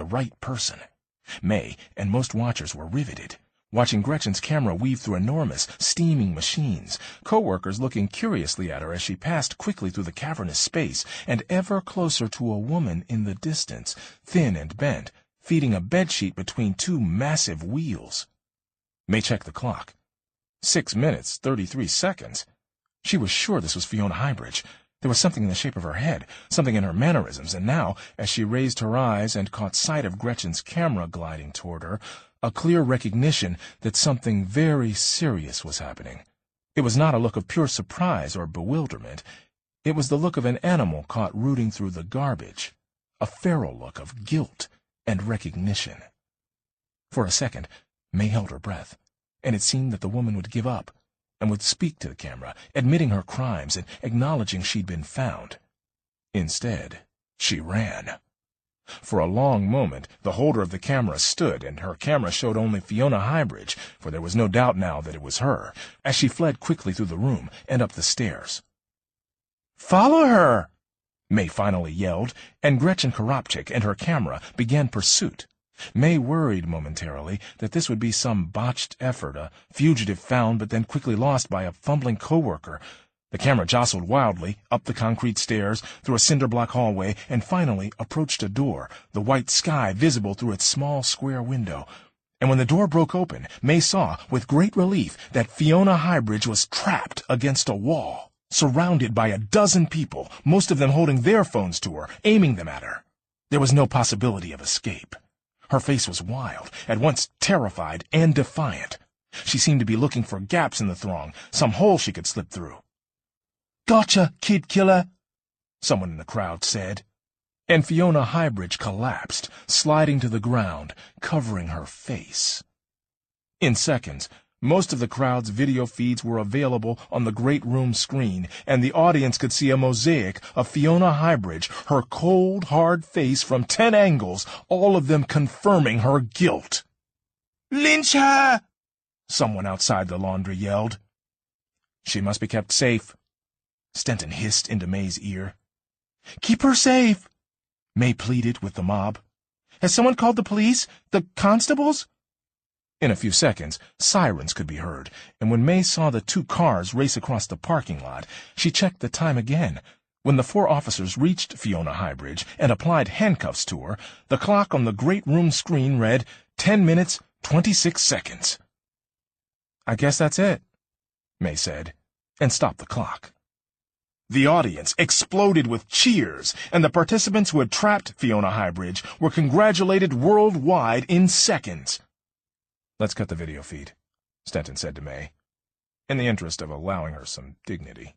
right person. May and most watchers were riveted, watching Gretchen's camera weave through enormous, steaming machines, co-workers looking curiously at her as she passed quickly through the cavernous space and ever closer to a woman in the distance, thin and bent, feeding a bedsheet between two massive wheels. May checked the clock. 6 minutes, 33 seconds. She was sure this was Fiona Highbridge. There was something in the shape of her head, something in her mannerisms, and now, as she raised her eyes and caught sight of Gretchen's camera gliding toward her, a clear recognition that something very serious was happening. It was not a look of pure surprise or bewilderment. It was the look of an animal caught rooting through the garbage, a feral look of guilt and recognition. For a second, May held her breath, and it seemed that the woman would give up and would speak to the camera, admitting her crimes and acknowledging she'd been found. Instead, she ran. For a long moment, the holder of the camera stood, and her camera showed only Fiona Highbridge, for there was no doubt now that it was her, as she fled quickly through the room and up the stairs. "Follow her!" May finally yelled, and Gretchen Koropchik and her camera began pursuit. May worried momentarily that this would be some botched effort, a fugitive found but then quickly lost by a fumbling co-worker. The camera jostled wildly, up the concrete stairs, through a cinder-block hallway, and finally approached a door, the white sky visible through its small square window. And when the door broke open, May saw, with great relief, that Fiona Highbridge was trapped against a wall, surrounded by a dozen people, most of them holding their phones to her, aiming them at her. There was no possibility of escape. Her face was wild, at once terrified and defiant. She seemed to be looking for gaps in the throng, some hole she could slip through. "Gotcha, kid killer," someone in the crowd said. And Fiona Highbridge collapsed, sliding to the ground, covering her face. In seconds, most of the crowd's video feeds were available on the great room screen, and the audience could see a mosaic of Fiona Highbridge, her cold, hard face from 10 angles, all of them confirming her guilt. "Lynch her!" someone outside the laundry yelled. "She must be kept safe," Stenton hissed into May's ear. "Keep her safe," May pleaded with the mob. "Has someone called the police? The constables?" In a few seconds, sirens could be heard, and when May saw the 2 cars race across the parking lot, she checked the time again. When the 4 officers reached Fiona Highbridge and applied handcuffs to her, the clock on the great room screen read 10 minutes, 26 seconds. "I guess that's it," May said, and stopped the clock. The audience exploded with cheers, and the participants who had trapped Fiona Highbridge were congratulated worldwide in seconds. "Let's cut the video feed," Stenton said to May, in the interest of allowing her some dignity.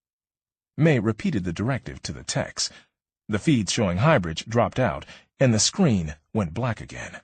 May repeated the directive to the techs. The feeds showing Highbridge dropped out, and the screen went black again.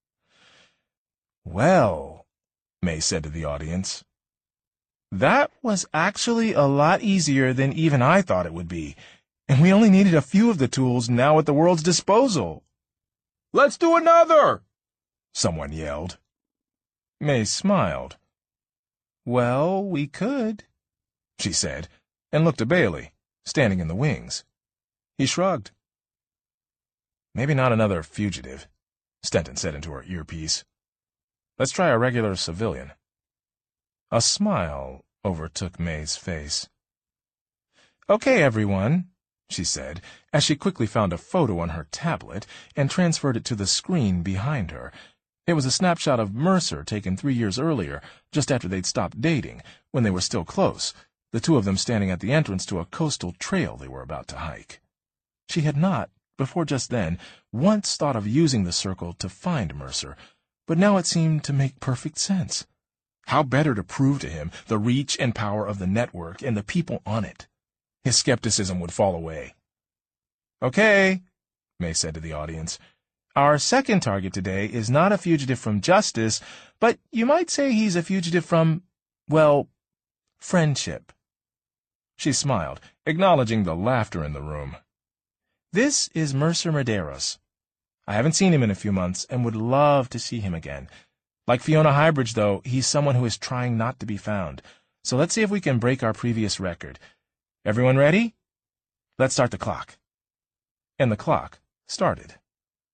"Well," May said to the audience, "that was actually a lot easier than even I thought it would be, and we only needed a few of the tools now at the world's disposal." "Let's do another!" someone yelled. May smiled. "Well, we could," she said, and looked at Bailey, standing in the wings. He shrugged. "Maybe not another fugitive," Stenton said into her earpiece. "Let's try a regular civilian." A smile overtook May's face. "Okay, everyone," she said, as she quickly found a photo on her tablet and transferred it to the screen behind her. It was a snapshot of Mercer taken 3 years earlier, just after they'd stopped dating, when they were still close, the 2 of them standing at the entrance to a coastal trail they were about to hike. She had not, before just then, once thought of using the circle to find Mercer, but now it seemed to make perfect sense. How better to prove to him the reach and power of the network and the people on it? His skepticism would fall away. "Okay," May said to the audience. "Our second target today is not a fugitive from justice, but you might say he's a fugitive from, well, friendship." She smiled, acknowledging the laughter in the room. "This is Mercer Medeiros. I haven't seen him in a few months and would love to see him again. Like Fiona Highbridge, though, he's someone who is trying not to be found. So let's see if we can break our previous record. Everyone ready? Let's start the clock." And the clock started.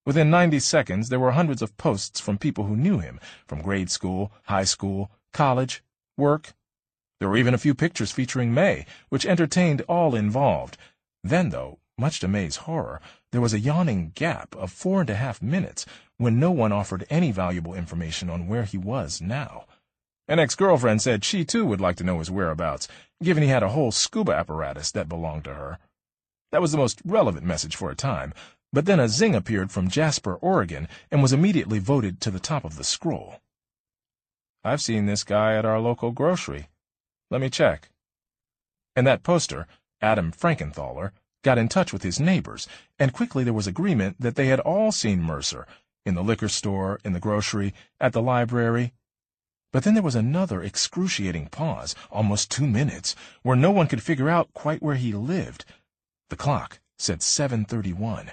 Within 90 seconds, there were hundreds of posts from people who knew him, from grade school, high school, college, work. There were even a few pictures featuring May, which entertained all involved. Then, though, much to May's horror, there was a yawning gap of 4.5 minutes when no one offered any valuable information on where he was now. An ex-girlfriend said she, too, would like to know his whereabouts, given he had a whole scuba apparatus that belonged to her. That was the most relevant message for a time, but then a zing appeared from Jasper, Oregon, and was immediately voted to the top of the scroll. "I've seen this guy at our local grocery. Let me check." And that poster, Adam Frankenthaler, got in touch with his neighbors, and quickly there was agreement that they had all seen Mercer, in the liquor store, in the grocery, at the library. But then there was another excruciating pause, almost 2 minutes, where no one could figure out quite where he lived. The clock said 7:31.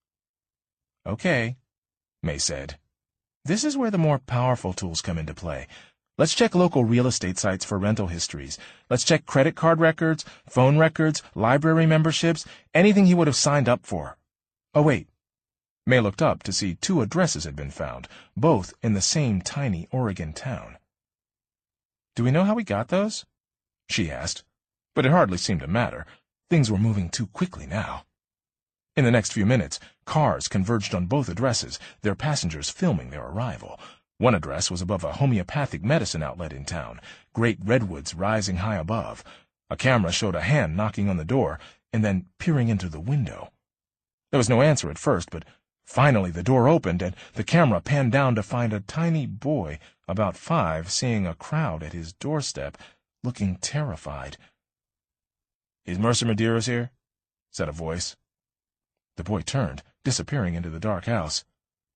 "Okay," May said. "This is where the more powerful tools come into play. Let's check local real estate sites for rental histories. Let's check credit card records, phone records, library memberships, anything he would have signed up for. Oh, wait." May looked up to see 2 addresses had been found, both in the same tiny Oregon town. "Do we know how we got those?" she asked, but it hardly seemed to matter. Things were moving too quickly now. In the next few minutes, cars converged on both addresses, their passengers filming their arrival. One address was above a homeopathic medicine outlet in town, great redwoods rising high above. A camera showed a hand knocking on the door and then peering into the window. There was no answer at first, but finally the door opened and the camera panned down to find a tiny boy, about 5, seeing a crowd at his doorstep, looking terrified. "Is Mercer Medeiros here?" said a voice. The boy turned, disappearing into the dark house.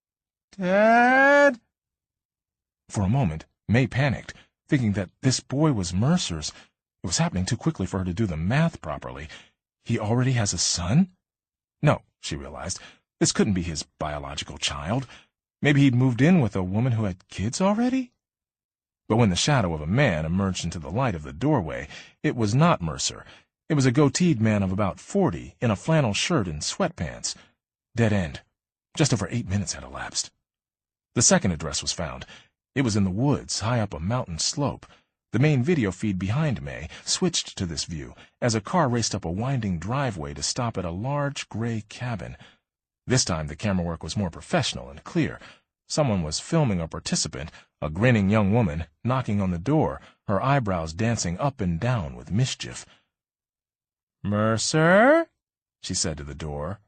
"Dad!" For a moment, May panicked, thinking that this boy was Mercer's. It was happening too quickly for her to do the math properly. He already has a son? No, she realized. This couldn't be his biological child. Maybe he'd moved in with a woman who had kids already? But when the shadow of a man emerged into the light of the doorway, it was not Mercer. It was a goateed man of about 40, in a flannel shirt and sweatpants. Dead end. Just over 8 minutes had elapsed. The second address was found. It was in the woods, high up a mountain slope. The main video feed behind May switched to this view as a car raced up a winding driveway to stop at a large gray cabin. This time the camera work was more professional and clear. Someone was filming a participant, a grinning young woman, knocking on the door, her eyebrows dancing up and down with mischief. "Mercer?" she said to the door.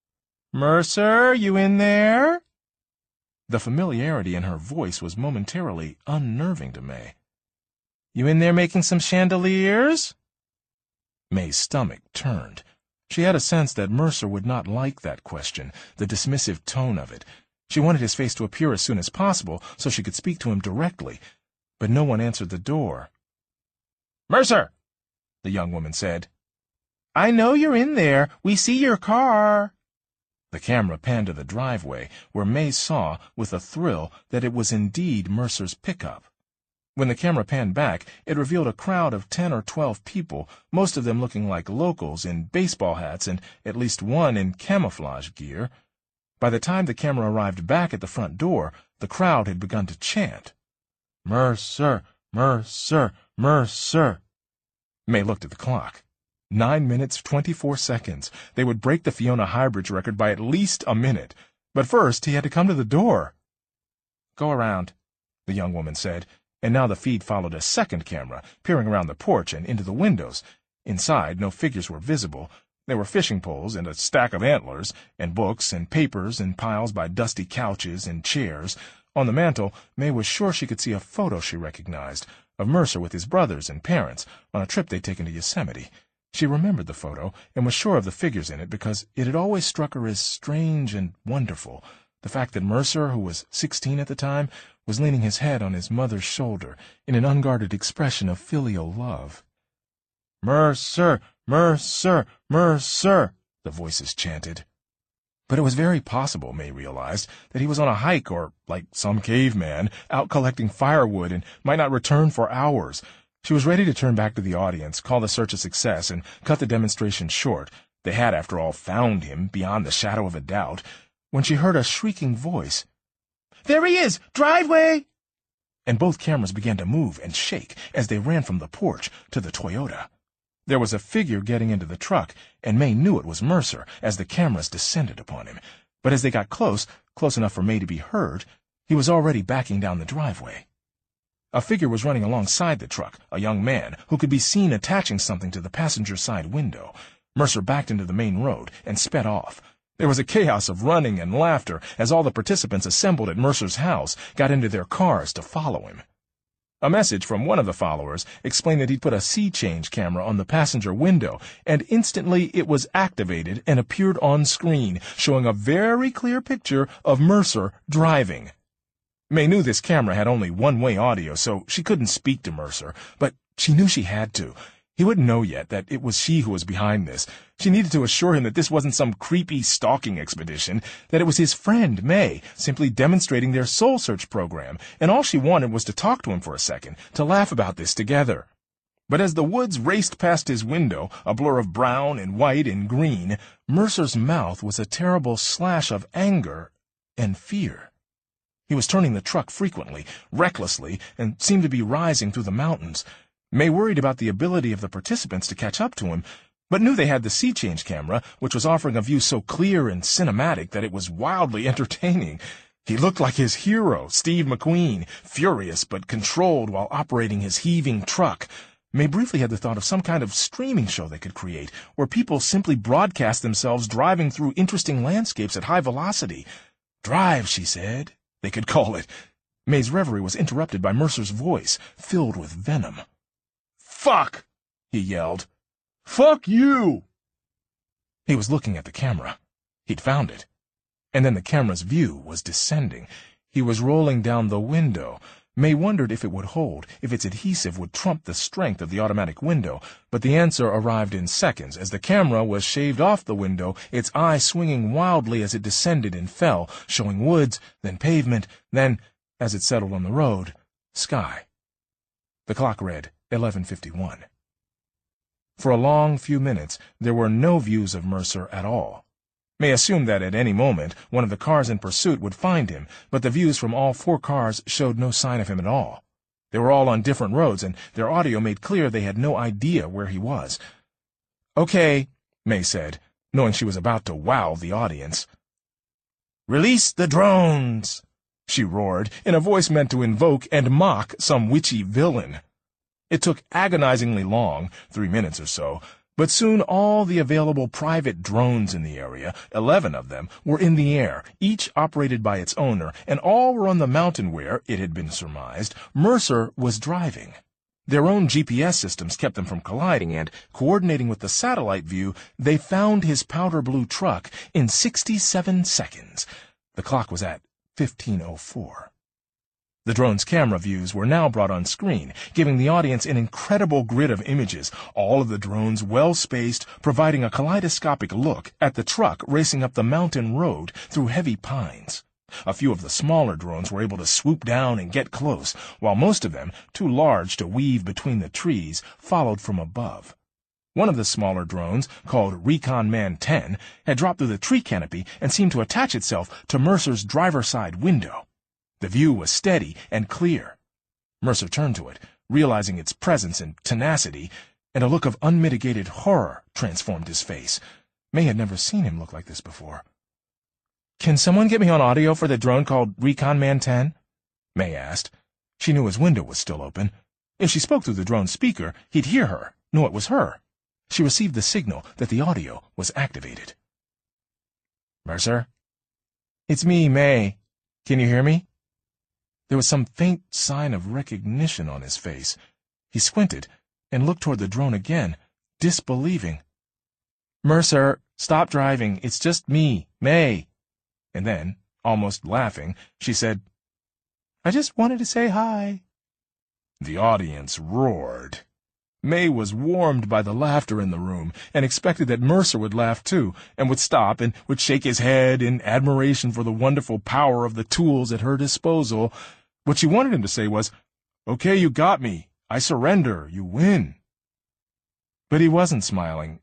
"Mercer, you in there?" The familiarity in her voice was momentarily unnerving to May. "You in there making some chandeliers?" May's stomach turned. She had a sense that Mercer would not like that question, the dismissive tone of it. She wanted his face to appear as soon as possible so she could speak to him directly, but no one answered the door. "Mercer!" the young woman said. "I know you're in there. We see your car." The camera panned to the driveway, where May saw, with a thrill, that it was indeed Mercer's pickup. When the camera panned back, it revealed a crowd of 10 or 12 people, most of them looking like locals in baseball hats and at least one in camouflage gear. By the time the camera arrived back at the front door, the crowd had begun to chant. "Mercer! Mercer! Mercer!" May looked at the clock. 9 minutes, 24 seconds. They would break the Fiona Highbridge record by at least a minute. But first, he had to come to the door. "Go around," the young woman said, and now the feed followed a second camera, peering around the porch and into the windows. Inside, no figures were visible. There were fishing poles and a stack of antlers, and books and papers in piles by dusty couches and chairs. On the mantel, May was sure she could see a photo she recognized, of Mercer with his brothers and parents, on a trip they'd taken to Yosemite. She remembered the photo and was sure of the figures in it because it had always struck her as strange and wonderful. The fact that Mercer, who was 16 at the time, was leaning his head on his mother's shoulder in an unguarded expression of filial love. "Mercer! Mercer! Mercer!" the voices chanted. But it was very possible, May realized, that he was on a hike or, like some caveman, out collecting firewood and might not return for hours. She was ready to turn back to the audience, call the search a success, and cut the demonstration short. They had, after all, found him, beyond the shadow of a doubt. when she heard a shrieking voice. "There he is! Driveway!" And both cameras began to move and shake as they ran from the porch to the Toyota. There was a figure getting into the truck, and May knew it was Mercer as the cameras descended upon him. But as they got close enough for May to be heard, he was already backing down the driveway. A figure was running alongside the truck, a young man who could be seen attaching something to the passenger side window. Mercer backed into the main road and sped off. There was a chaos of running and laughter as all the participants assembled at Mercer's house got into their cars to follow him. A message from one of the followers explained that he'd put a sea-change camera on the passenger window, and instantly it was activated and appeared on screen, showing a very clear picture of Mercer driving. May knew this camera had only one-way audio, so she couldn't speak to Mercer, but she knew she had to. He wouldn't know yet that it was she who was behind this. She needed to assure him that this wasn't some creepy stalking expedition, that it was his friend, May, simply demonstrating their soul search program, and all she wanted was to talk to him for a second, to laugh about this together. But as the woods raced past his window, a blur of brown and white and green, Mercer's mouth was a terrible slash of anger and fear. He was turning the truck frequently, recklessly, and seemed to be rising through the mountains. May worried about the ability of the participants to catch up to him, but knew they had the sea-change camera, which was offering a view so clear and cinematic that it was wildly entertaining. He looked like his hero, Steve McQueen, furious but controlled while operating his heaving truck. May briefly had the thought of some kind of streaming show they could create, where people simply broadcast themselves driving through interesting landscapes at high velocity. Drive, she said. They could call it. May's reverie was interrupted by Mercer's voice, filled with venom. "Fuck!" he yelled. "Fuck you!" He was looking at the camera. He'd found it. And then the camera's view was descending. He was rolling down the window. May wondered if it would hold, if its adhesive would trump the strength of the automatic window, but the answer arrived in seconds as the camera was shaved off the window, its eye swinging wildly as it descended and fell, showing woods, then pavement, then, as it settled on the road, sky. The clock read 11:51. For a long few minutes, there were no views of Mercer at all. May assumed that at any moment one of the cars in pursuit would find him, but the views from all four cars showed no sign of him at all. They were all on different roads, and their audio made clear they had no idea where he was. "Okay," May said, knowing she was about to wow the audience. "Release the drones!" she roared, in a voice meant to invoke and mock some witchy villain. It took agonizingly long, 3 minutes or so, but soon all the available private drones in the area, 11 of them, were in the air, each operated by its owner, and all were on the mountain where, it had been surmised, Mercer was driving. Their own GPS systems kept them from colliding, and, coordinating with the satellite view, they found his powder blue truck in 67 seconds. The clock was at 15:04. The drone's camera views were now brought on screen, giving the audience an incredible grid of images, all of the drones well-spaced, providing a kaleidoscopic look at the truck racing up the mountain road through heavy pines. A few of the smaller drones were able to swoop down and get close, while most of them, too large to weave between the trees, followed from above. One of the smaller drones, called Recon Man 10, had dropped through the tree canopy and seemed to attach itself to Mercer's driver's side window. The view was steady and clear. Mercer turned to it, realizing its presence and tenacity, and a look of unmitigated horror transformed his face. May had never seen him look like this before. "Can someone get me on audio for the drone called Recon Man 10? May asked. She knew his window was still open. If she spoke through the drone's speaker, he'd hear her, know it was her. She received the signal that the audio was activated. "Mercer?" "It's me, May. Can you hear me?" There was some faint sign of recognition on his face. He squinted and looked toward the drone again, disbelieving. "Mercer, stop driving. It's just me, May." And then, almost laughing, she said, "I just wanted to say hi." The audience roared. May was warmed by the laughter in the room and expected that Mercer would laugh too, and would stop and would shake his head in admiration for the wonderful power of the tools at her disposal. What she wanted him to say was, "Okay, you got me. I surrender. You win." But he wasn't smiling.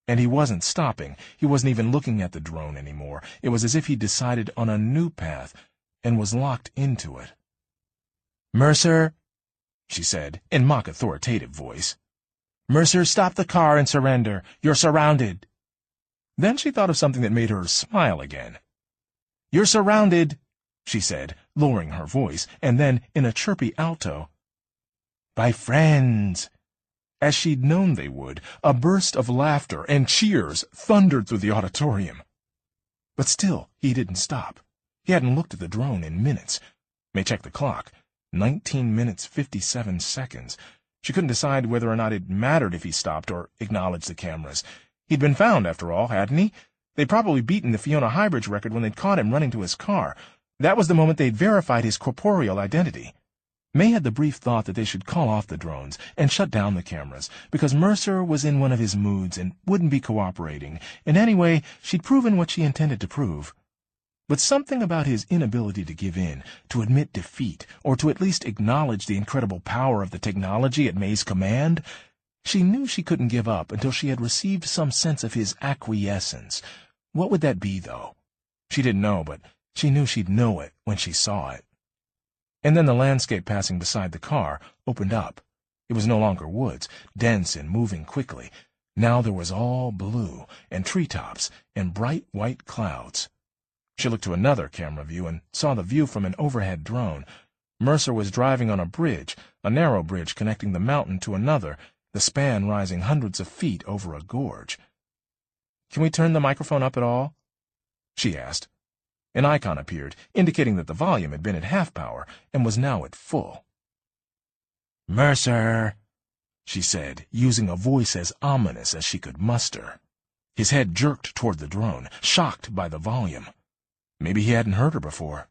And he wasn't stopping. He wasn't even looking at the drone anymore. It was as if he'd decided on a new path and was locked into it. "Mercer," she said, in mock authoritative voice. "Mercer, stop the car and surrender. You're surrounded." Then she thought of something that made her smile again. "You're surrounded," she said, lowering her voice, and then, in a chirpy alto, "by friends." As she'd known they would, a burst of laughter and cheers thundered through the auditorium. But still, he didn't stop. He hadn't looked at the drone in minutes. May checked the clock. 19 minutes, 57 seconds. She couldn't decide whether or not it mattered if he stopped or acknowledged the cameras. He'd been found, after all, hadn't he? They'd probably beaten the Fiona Highbridge record when they'd caught him running to his car. That was the moment they'd verified his corporeal identity. May had the brief thought that they should call off the drones and shut down the cameras, because Mercer was in one of his moods and wouldn't be cooperating, and anyway, she'd proven what she intended to prove. But something about his inability to give in, to admit defeat, or to at least acknowledge the incredible power of the technology at May's command, she knew she couldn't give up until she had received some sense of his acquiescence. What would that be, though? She didn't know, but she knew she'd know it when she saw it. And then the landscape passing beside the car opened up. It was no longer woods, dense and moving quickly. Now there was all blue, and treetops, and bright white clouds. She looked to another camera view and saw the view from an overhead drone. Mercer was driving on a bridge, a narrow bridge connecting the mountain to another, the span rising hundreds of feet over a gorge. "Can we turn the microphone up at all?" she asked. An icon appeared, indicating that the volume had been at half power and was now at full. "Mercer," she said, using a voice as ominous as she could muster. His head jerked toward the drone, shocked by the volume. Maybe he hadn't heard her before.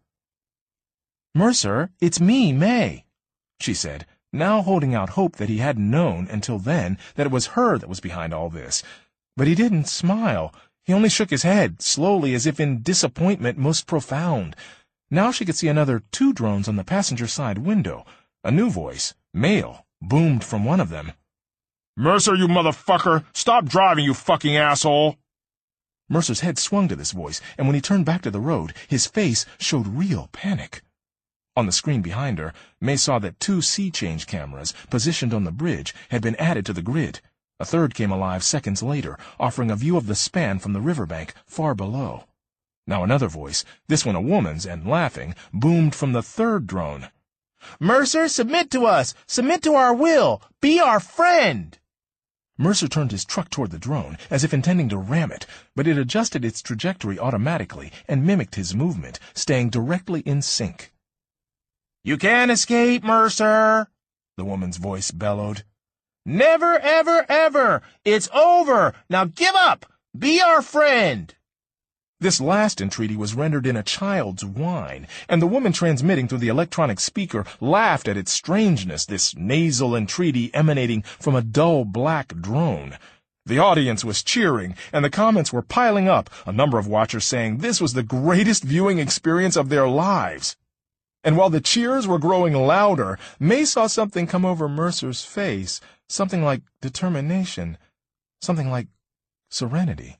"Mercer, it's me, May," she said, now holding out hope that he hadn't known until then that it was her that was behind all this. But he didn't smile. He only shook his head, slowly, as if in disappointment most profound. Now she could see another 2 drones on the passenger side window. A new voice, male, boomed from one of them. "Mercer, you motherfucker! Stop driving, you fucking asshole!" Mercer's head swung to this voice, and when he turned back to the road, his face showed real panic. On the screen behind her, May saw that 2 sea-change cameras, positioned on the bridge, had been added to the grid. A third came alive seconds later, offering a view of the span from the riverbank far below. Now another voice, this one a woman's and laughing, boomed from the 3rd drone. "Mercer, submit to us! Submit to our will! Be our friend!" Mercer turned his truck toward the drone, as if intending to ram it, but it adjusted its trajectory automatically and mimicked his movement, staying directly in sync. "You can't escape, Mercer," the woman's voice bellowed. "Never, ever, ever! It's over! Now give up! Be our friend!" This last entreaty was rendered in a child's whine, and the woman transmitting through the electronic speaker laughed at its strangeness, this nasal entreaty emanating from a dull black drone. The audience was cheering, and the comments were piling up, a number of watchers saying this was the greatest viewing experience of their lives. And while the cheers were growing louder, May saw something come over Mercer's face, something like determination, something like serenity.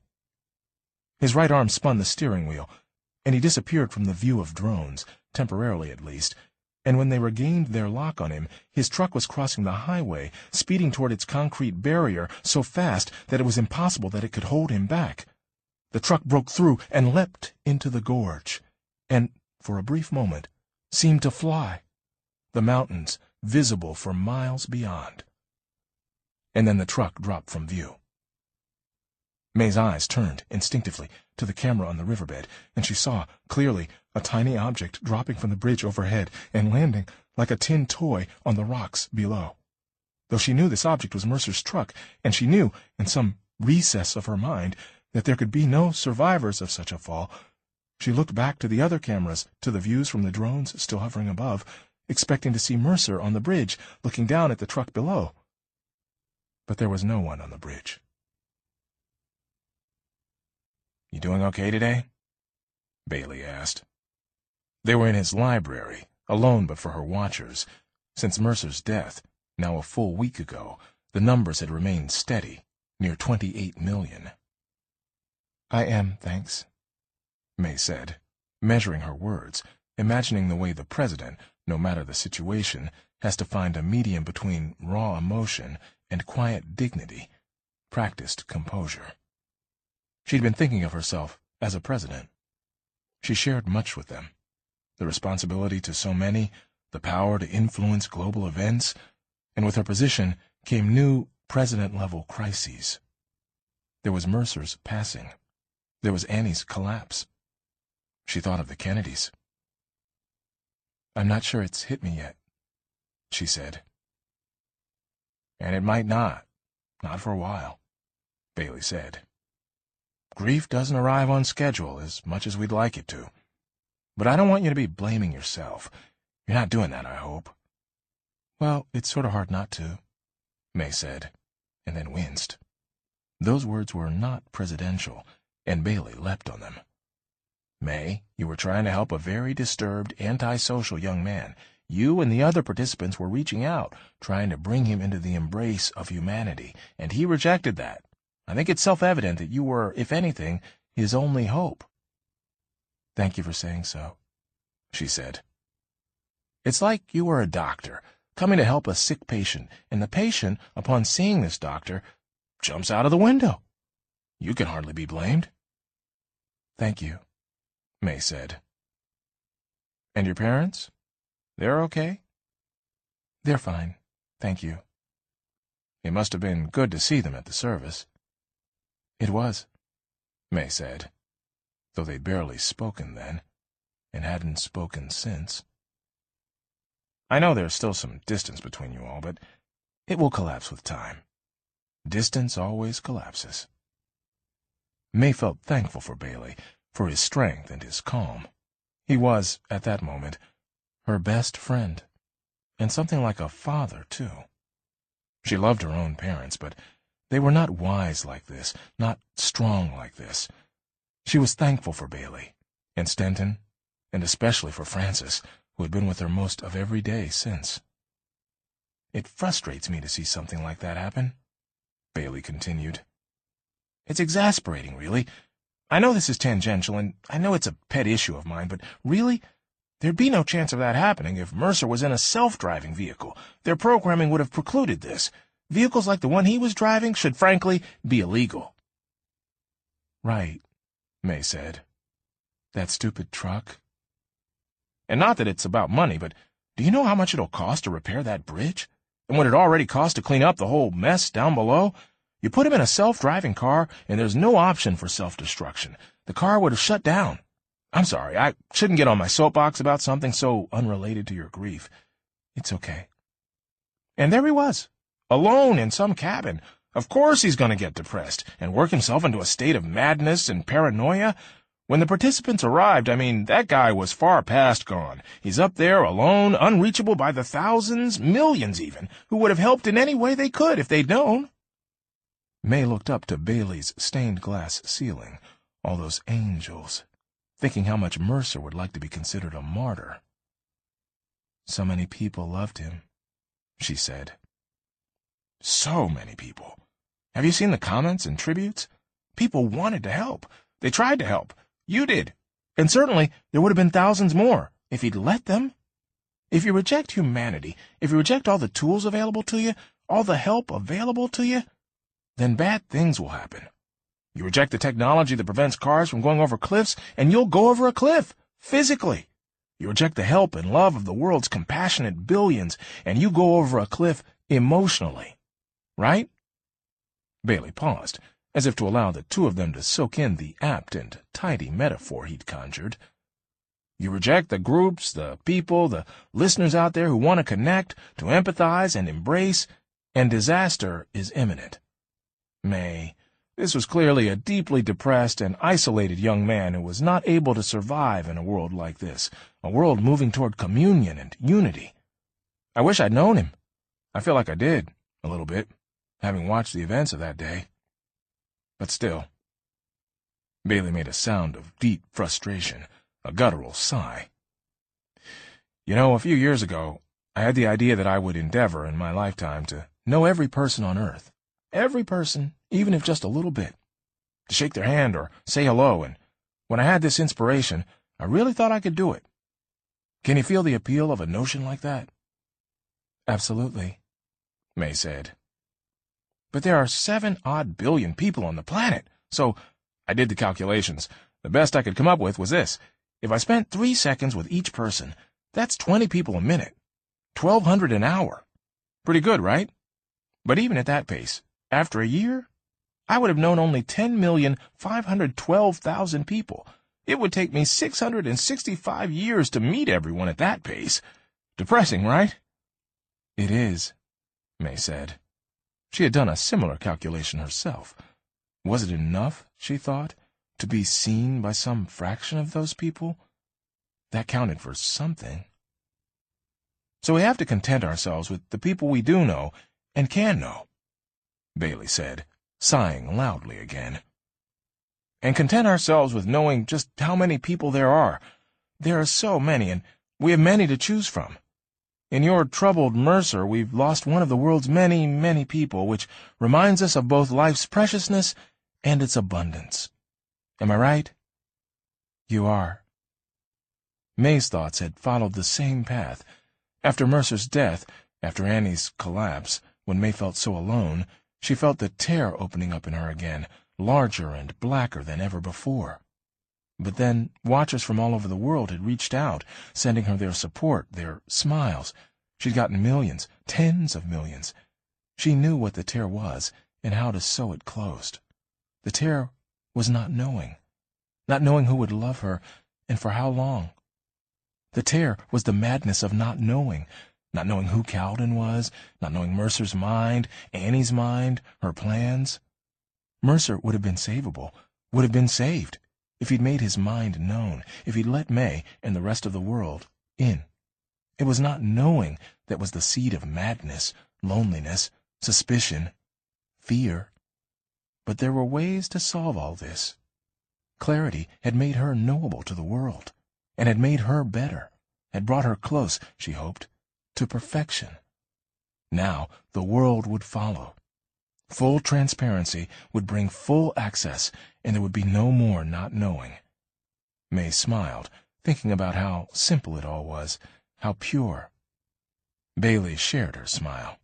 His right arm spun the steering wheel, and he disappeared from the view of drones, temporarily at least, and when they regained their lock on him, his truck was crossing the highway, speeding toward its concrete barrier so fast that it was impossible that it could hold him back. The truck broke through and leapt into the gorge, and, for a brief moment, seemed to fly, the mountains visible for miles beyond. And then the truck dropped from view. May's eyes turned instinctively to the camera on the riverbed, and she saw, clearly, a tiny object dropping from the bridge overhead and landing like a tin toy on the rocks below. Though she knew this object was Mercer's truck, and she knew, in some recess of her mind, that there could be no survivors of such a fall, she looked back to the other cameras, to the views from the drones still hovering above, expecting to see Mercer on the bridge, looking down at the truck below. But there was no one on the bridge. "You doing okay today?" Bailey asked. They were in his library, alone but for her watchers. Since Mercer's death, now a full week ago, the numbers had remained steady, near 28 million. "I am, thanks," May said, measuring her words, imagining the way the president, no matter the situation, has to find a medium between raw emotion and quiet dignity, practiced composure. She'd been thinking of herself as a president. She shared much with them. The responsibility to so many, the power to influence global events, and with her position came new president-level crises. There was Mercer's passing. There was Annie's collapse. She thought of the Kennedys. "I'm not sure it's hit me yet," she said. "And it might not for a while," Bailey said. "Grief doesn't arrive on schedule as much as we'd like it to. But I don't want you to be blaming yourself. You're not doing that, I hope." "Well, it's sort of hard not to," May said, and then winced. Those words were not presidential, and Bailey leapt on them. "May, you were trying to help a very disturbed, antisocial young man. You and the other participants were reaching out, trying to bring him into the embrace of humanity, and he rejected that. I think it's self-evident that you were, if anything, his only hope." "Thank you for saying so," she said. "It's like you were a doctor, coming to help a sick patient, and the patient, upon seeing this doctor, jumps out of the window. You can hardly be blamed." "Thank you," May said. "And your parents? They're okay?" "They're fine, thank you." "It must have been good to see them at the service." "It was," May said, though they'd barely spoken then, and hadn't spoken since. "I know there's still some distance between you all, but it will collapse with time. Distance always collapses." May felt thankful for Bailey, for his strength and his calm. He was, at that moment, her best friend, and something like a father, too. She loved her own parents, but they were not wise like this, not strong like this. She was thankful for Bailey, and Stenton, and especially for Francis, who had been with her most of every day since. "It frustrates me to see something like that happen," Bailey continued. "It's exasperating, really. I know this is tangential, and I know it's a pet issue of mine, but really, there'd be no chance of that happening if Mercer was in a self-driving vehicle. Their programming would have precluded this. Vehicles like the one he was driving should, frankly, be illegal." "Right," May said. "That stupid truck." "And not that it's about money, but do you know how much it'll cost to repair that bridge? And what it already cost to clean up the whole mess down below? You put him in a self-driving car, and there's no option for self-destruction. The car would have shut down. I'm sorry, I shouldn't get on my soapbox about something so unrelated to your grief." "It's okay." "And there he was, alone in some cabin. Of course he's going to get depressed and work himself into a state of madness and paranoia. When the participants arrived, that guy was far past gone. He's up there alone, unreachable by the thousands, millions even, who would have helped in any way they could if they'd known." May looked up to Bailey's stained-glass ceiling, all those angels, thinking how much Mercer would like to be considered a martyr. "So many people loved him," she said. "So many people. Have you seen the comments and tributes? People wanted to help. They tried to help. You did. And certainly there would have been thousands more, if he'd let them. If you reject humanity, if you reject all the tools available to you, all the help available to you, then bad things will happen. You reject the technology that prevents cars from going over cliffs, and you'll go over a cliff, physically. You reject the help and love of the world's compassionate billions, and you go over a cliff emotionally. Right?" Bailey paused, as if to allow the two of them to soak in the apt and tidy metaphor he'd conjured. "You reject the groups, the people, the listeners out there who want to connect, to empathize and embrace, and disaster is imminent." May, this was clearly a deeply depressed and isolated young man who was not able to survive in a world like this, a world moving toward communion and unity. "I wish I'd known him. I feel like I did, a little bit, having watched the events of that day. But still." Bailey made a sound of deep frustration, a guttural sigh. "You know, a few years ago, I had the idea that I would endeavor in my lifetime to know every person on Earth. Every person, even if just a little bit, to shake their hand or say hello, and when I had this inspiration, I really thought I could do it. Can you feel the appeal of a notion like that?" "Absolutely," May said. "But there are 7-odd billion people on the planet, so I did the calculations. The best I could come up with was this. If I spent 3 seconds with each person, that's 20 people a minute, 1,200 an hour. Pretty good, right? But even at that pace, after a year, I would have known only 10,512,000 people. It would take me 665 years to meet everyone at that pace. Depressing, right?" "It is," May said. She had done a similar calculation herself. Was it enough, she thought, to be seen by some fraction of those people? That counted for something. "So we have to content ourselves with the people we do know and can know," Bailey said, sighing loudly again. "And content ourselves with knowing just how many people there are. There are so many, and we have many to choose from. In your troubled Mercer, we've lost one of the world's many, many people, which reminds us of both life's preciousness and its abundance. Am I right?" "You are." May's thoughts had followed the same path. After Mercer's death, after Annie's collapse, when May felt so alone, she felt the tear opening up in her again, larger and blacker than ever before. But then watchers from all over the world had reached out, sending her their support, their smiles. She'd gotten millions, tens of millions. She knew what the tear was and how to sew it closed. The tear was not knowing who would love her and for how long. The tear was the madness of not knowing who Cowden was, not knowing Mercer's mind, Annie's mind, her plans. Mercer would have been savable, would have been saved, if he'd made his mind known, if he'd let May and the rest of the world in. It was not knowing that was the seed of madness, loneliness, suspicion, fear. But there were ways to solve all this. Clarity had made her knowable to the world, and had made her better, had brought her close, she hoped, to perfection. Now the world would follow. Full transparency would bring full access, and there would be no more not knowing. May smiled, thinking about how simple it all was, how pure. Bailey shared her smile.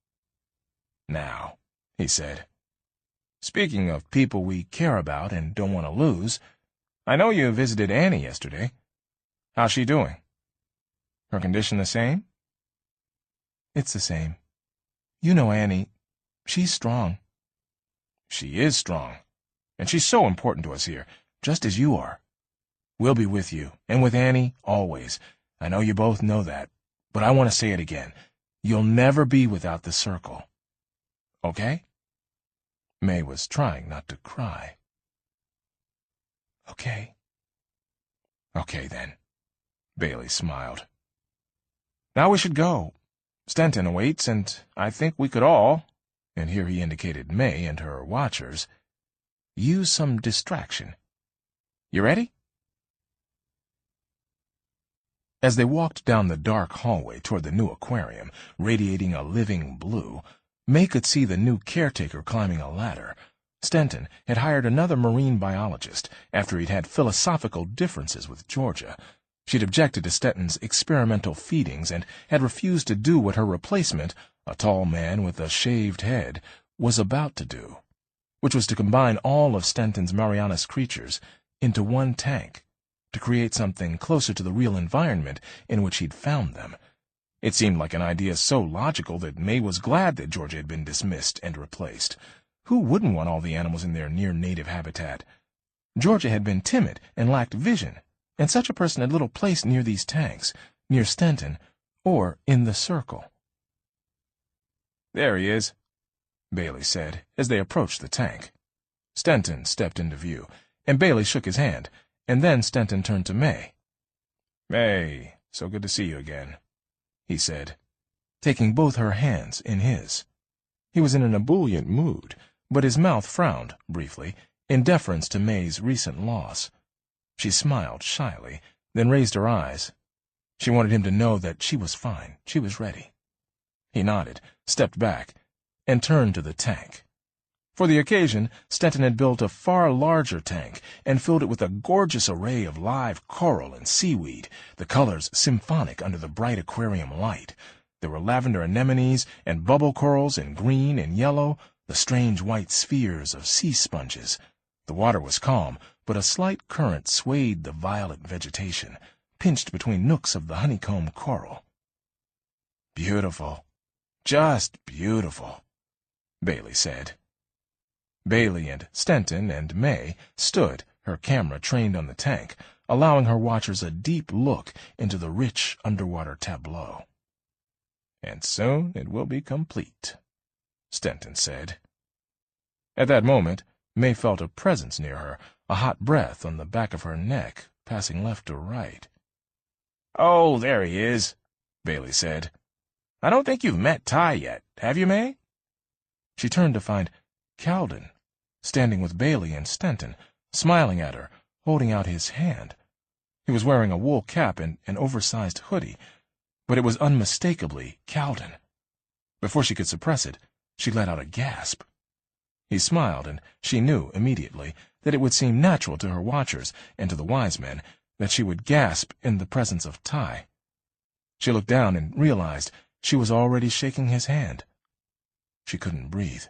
"Now," he said, "speaking of people we care about and don't want to lose, I know you visited Annie yesterday. How's she doing? Her condition the same?" "It's the same. You know Annie. She's strong." "She is strong, and she's so important to us here, just as you are. We'll be with you, and with Annie, always. I know you both know that, but I want to say it again. You'll never be without the circle. Okay?" May was trying not to cry. "Okay." "Okay, then," Bailey smiled. "Now we should go. Stenton awaits, and I think we could all," and here he indicated May and her watchers, "use some distraction. You ready?" As they walked down the dark hallway toward the new aquarium, radiating a living blue, May could see the new caretaker climbing a ladder. Stenton had hired another marine biologist after he'd had philosophical differences with Georgia. She'd objected to Stenton's experimental feedings and had refused to do what her replacement, a tall man with a shaved head, was about to do, which was to combine all of Stenton's Marianas creatures into one tank, to create something closer to the real environment in which he'd found them. It seemed like an idea so logical that May was glad that Georgia had been dismissed and replaced. Who wouldn't want all the animals in their near-native habitat? Georgia had been timid and lacked vision, and such a person had little place near these tanks, near Stenton, or in the circle. "There he is," Bailey said, as they approached the tank. Stenton stepped into view, and Bailey shook his hand, and then Stenton turned to May. "May, so good to see you again," he said, taking both her hands in his. He was in an ebullient mood, but his mouth frowned, briefly, in deference to May's recent loss. She smiled shyly, then raised her eyes. She wanted him to know that she was fine, she was ready. He nodded, stepped back, and turned to the tank. For the occasion, Stenton had built a far larger tank and filled it with a gorgeous array of live coral and seaweed, the colors symphonic under the bright aquarium light. There were lavender anemones and bubble corals in green and yellow, the strange white spheres of sea sponges. The water was calm, but a slight current swayed the violet vegetation, pinched between nooks of the honeycomb coral. "Beautiful. Just beautiful," Bailey said. Bailey and Stenton and May stood, her camera trained on the tank, allowing her watchers a deep look into the rich underwater tableau. "And soon it will be complete," Stenton said. At that moment, May felt a presence near her, a hot breath on the back of her neck, passing left to right. "Oh, there he is," Bailey said. "I don't think you've met Ty yet, have you, May?" She turned to find Cowden, standing with Bailey and Stenton, smiling at her, holding out his hand. He was wearing a wool cap and an oversized hoodie, but it was unmistakably Cowden. Before she could suppress it, she let out a gasp. He smiled, and she knew immediately that it would seem natural to her watchers and to the wise men that she would gasp in the presence of Ty. She looked down and realized she was already shaking his hand. She couldn't breathe.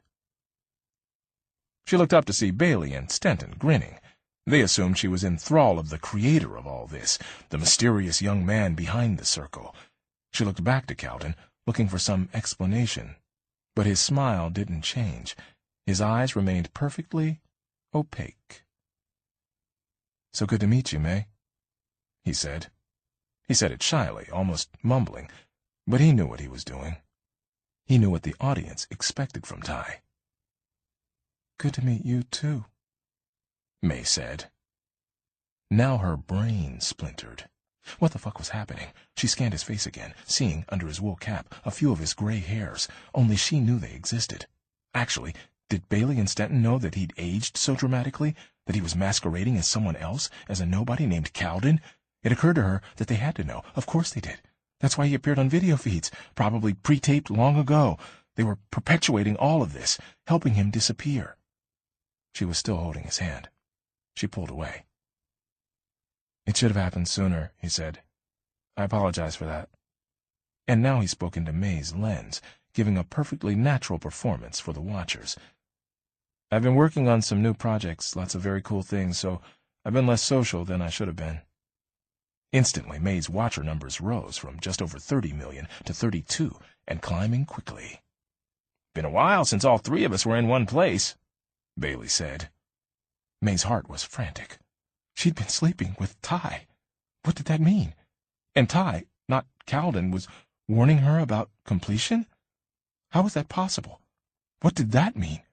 She looked up to see Bailey and Stenton grinning. They assumed she was in thrall of the creator of all this, the mysterious young man behind the circle. She looked back to Cowden, looking for some explanation, but his smile didn't change. His eyes remained perfectly opaque. "So good to meet you, May," he said. He said it shyly, almost mumbling, but he knew what he was doing. He knew what the audience expected from Ty. "Good to meet you, too," May said. Now her brain splintered. What the fuck was happening? She scanned his face again, seeing, under his wool cap, a few of his gray hairs. Only she knew they existed. Actually, did Bailey and Stenton know that he'd aged so dramatically, that he was masquerading as someone else, as a nobody named Cowden? It occurred to her that they had to know. Of course they did. That's why he appeared on video feeds, probably pre-taped long ago. They were perpetuating all of this, helping him disappear. She was still holding his hand. She pulled away. "It should have happened sooner," he said. "I apologize for that." And now he spoke into May's lens, giving a perfectly natural performance for the watchers. "I've been working on some new projects, lots of very cool things, so I've been less social than I should have been." Instantly, May's watcher numbers rose from just over 30 million to 32, and climbing quickly. "Been a while since all three of us were in one place," Bailey said. May's heart was frantic. She'd been sleeping with Ty. What did that mean? And Ty, not Cowden, was warning her about completion? How was that possible? What did that mean?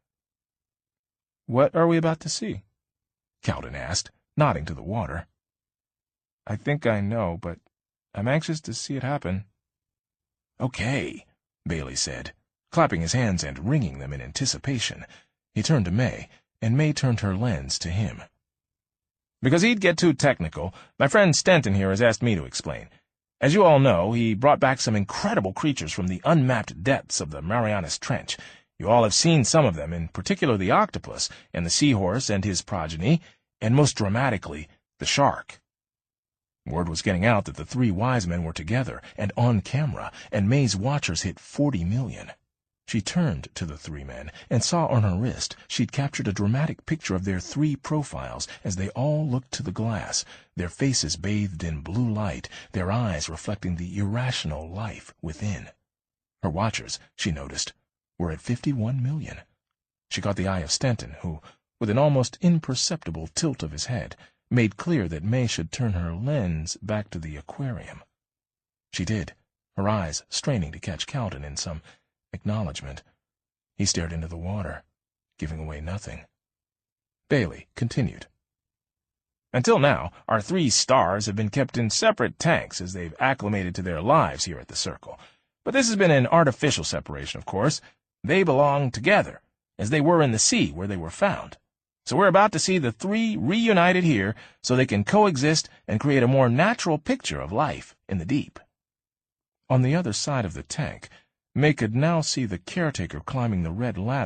"What are we about to see?" Cowden asked, nodding to the water. "I think I know, but I'm anxious to see it happen." "Okay," Bailey said, clapping his hands and wringing them in anticipation. He turned to May, and May turned her lens to him. "Because he'd get too technical, my friend Stenton here has asked me to explain. As you all know, he brought back some incredible creatures from the unmapped depths of the Marianas Trench. You all have seen some of them, in particular the octopus, and the seahorse and his progeny, and most dramatically, the shark." Word was getting out that the three wise men were together and on camera, and May's watchers hit 40 million. She turned to the three men and saw on her wrist she'd captured a dramatic picture of their three profiles as they all looked to the glass, their faces bathed in blue light, their eyes reflecting the irrational life within. Her watchers, she noticed, were at 51 million. She caught the eye of Stenton, who, with an almost imperceptible tilt of his head, made clear that May should turn her lens back to the aquarium. She did, her eyes straining to catch Cowden in some acknowledgement. He stared into the water, giving away nothing. Bailey continued. "Until now, our three stars have been kept in separate tanks as they've acclimated to their lives here at the Circle. But this has been an artificial separation, of course. They belong together, as they were in the sea where they were found. So we're about to see the three reunited here so they can coexist and create a more natural picture of life in the deep." On the other side of the tank, May could now see the caretaker climbing the red ladder,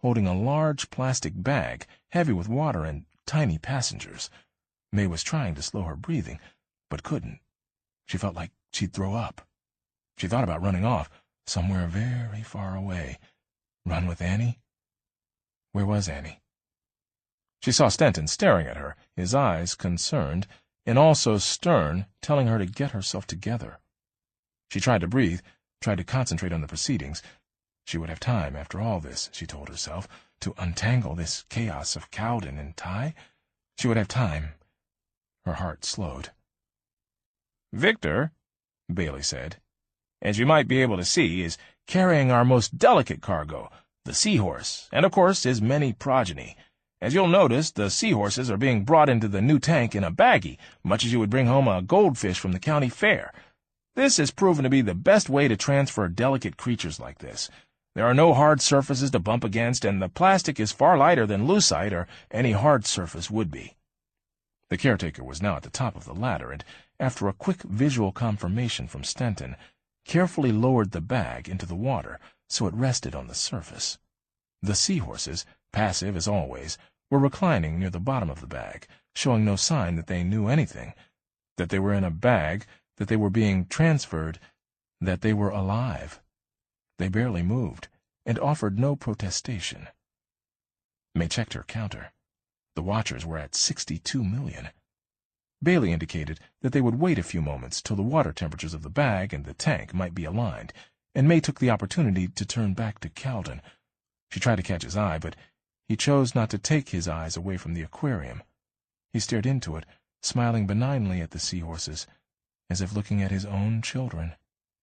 holding a large plastic bag, heavy with water and tiny passengers. May was trying to slow her breathing, but couldn't. She felt like she'd throw up. She thought about running off, somewhere very far away. Run with Annie? Where was Annie? She saw Stenton staring at her, his eyes concerned, and also stern, telling her to get herself together. She tried to breathe, tried to concentrate on the proceedings. She would have time, after all this, she told herself, to untangle this chaos of Cowden and Ty. She would have time. Her heart slowed. "Victor," Bailey said, "as you might be able to see, is carrying our most delicate cargo, the seahorse, and of course his many progeny. As you'll notice, the seahorses are being brought into the new tank in a baggie, much as you would bring home a goldfish from the county fair. This has proven to be the best way to transfer delicate creatures like this. There are no hard surfaces to bump against, and the plastic is far lighter than lucite or any hard surface would be." The caretaker was now at the top of the ladder, and, after a quick visual confirmation from Stenton, carefully lowered the bag into the water so it rested on the surface. The seahorses, passive as always, were reclining near the bottom of the bag, showing no sign that they knew anything, that they were in a bag, that they were being transferred, that they were alive. They barely moved, and offered no protestation. May checked her counter. The watchers were at 62 million. Bailey indicated that they would wait a few moments till the water temperatures of the bag and the tank might be aligned, and May took the opportunity to turn back to Cowden. She tried to catch his eye, but he chose not to take his eyes away from the aquarium. He stared into it, smiling benignly at the seahorses, as if looking at his own children.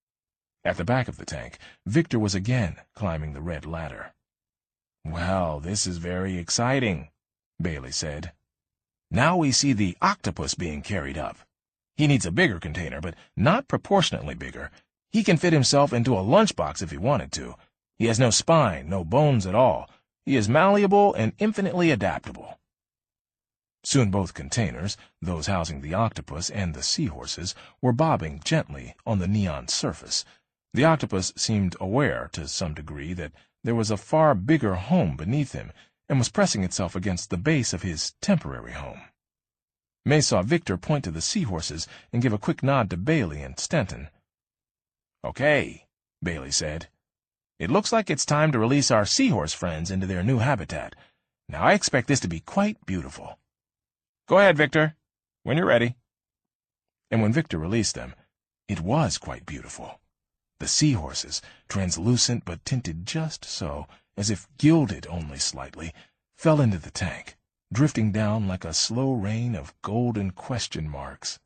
At the back of the tank, Victor was again climbing the red ladder. "Well, this is very exciting," Bailey said. "Now we see the octopus being carried up. He needs a bigger container, but not proportionately bigger. He can fit himself into a lunchbox if he wanted to. He has no spine, no bones at all. He is malleable and infinitely adaptable." Soon both containers, those housing the octopus and the seahorses, were bobbing gently on the neon surface. The octopus seemed aware, to some degree, that there was a far bigger home beneath him, and was pressing itself against the base of his temporary home. May saw Victor point to the seahorses and give a quick nod to Bailey and Stenton. "Okay," Bailey said. "It looks like it's time to release our seahorse friends into their new habitat. Now I expect this to be quite beautiful. Go ahead, Victor, when you're ready." And when Victor released them, it was quite beautiful. The seahorses, translucent but tinted just so, as if gilded only slightly, fell into the tank, drifting down like a slow rain of golden question marks.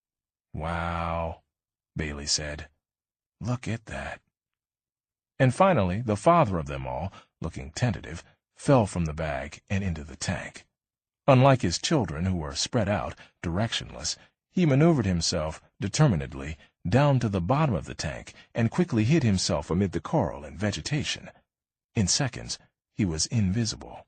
"Wow," Bailey said. "Look at that." And finally, the father of them all, looking tentative, fell from the bag and into the tank. Unlike his children, who were spread out, directionless, he maneuvered himself determinedly down to the bottom of the tank and quickly hid himself amid the coral and vegetation. In seconds, he was invisible.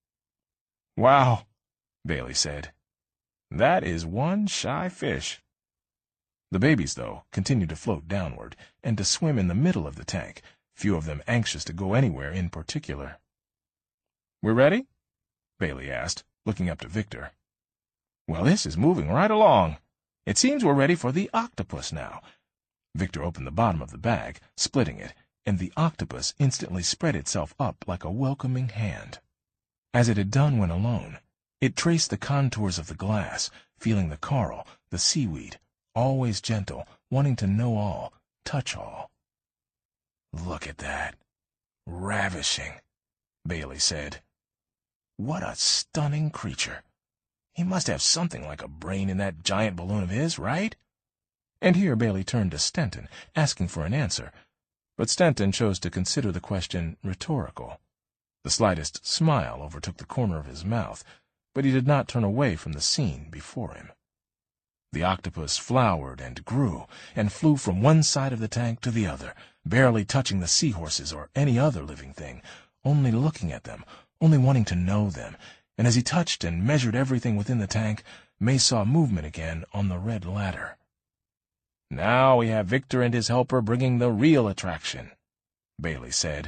"Wow," Bailey said. "That is one shy fish." The babies, though, continued to float downward and to swim in the middle of the tank, few of them anxious to go anywhere in particular. "We're ready?" Bailey asked, looking up to Victor. "Well, this is moving right along. It seems we're ready for the octopus now." Victor opened the bottom of the bag, splitting it, and the octopus instantly spread itself up like a welcoming hand. As it had done when alone, it traced the contours of the glass, feeling the coral, the seaweed, always gentle, wanting to know all, touch all. "Look at that. Ravishing," Bailey said. "What a stunning creature. He must have something like a brain in that giant balloon of his, right?" And here Bailey turned to Stenton, asking for an answer, but Stenton chose to consider the question rhetorical. The slightest smile overtook the corner of his mouth, but he did not turn away from the scene before him. The octopus flowered and grew, and flew from one side of the tank to the other, barely touching the seahorses or any other living thing, only looking at them, only wanting to know them, and as he touched and measured everything within the tank, May saw movement again on the red ladder. "Now we have Victor and his helper bringing the real attraction," Bailey said,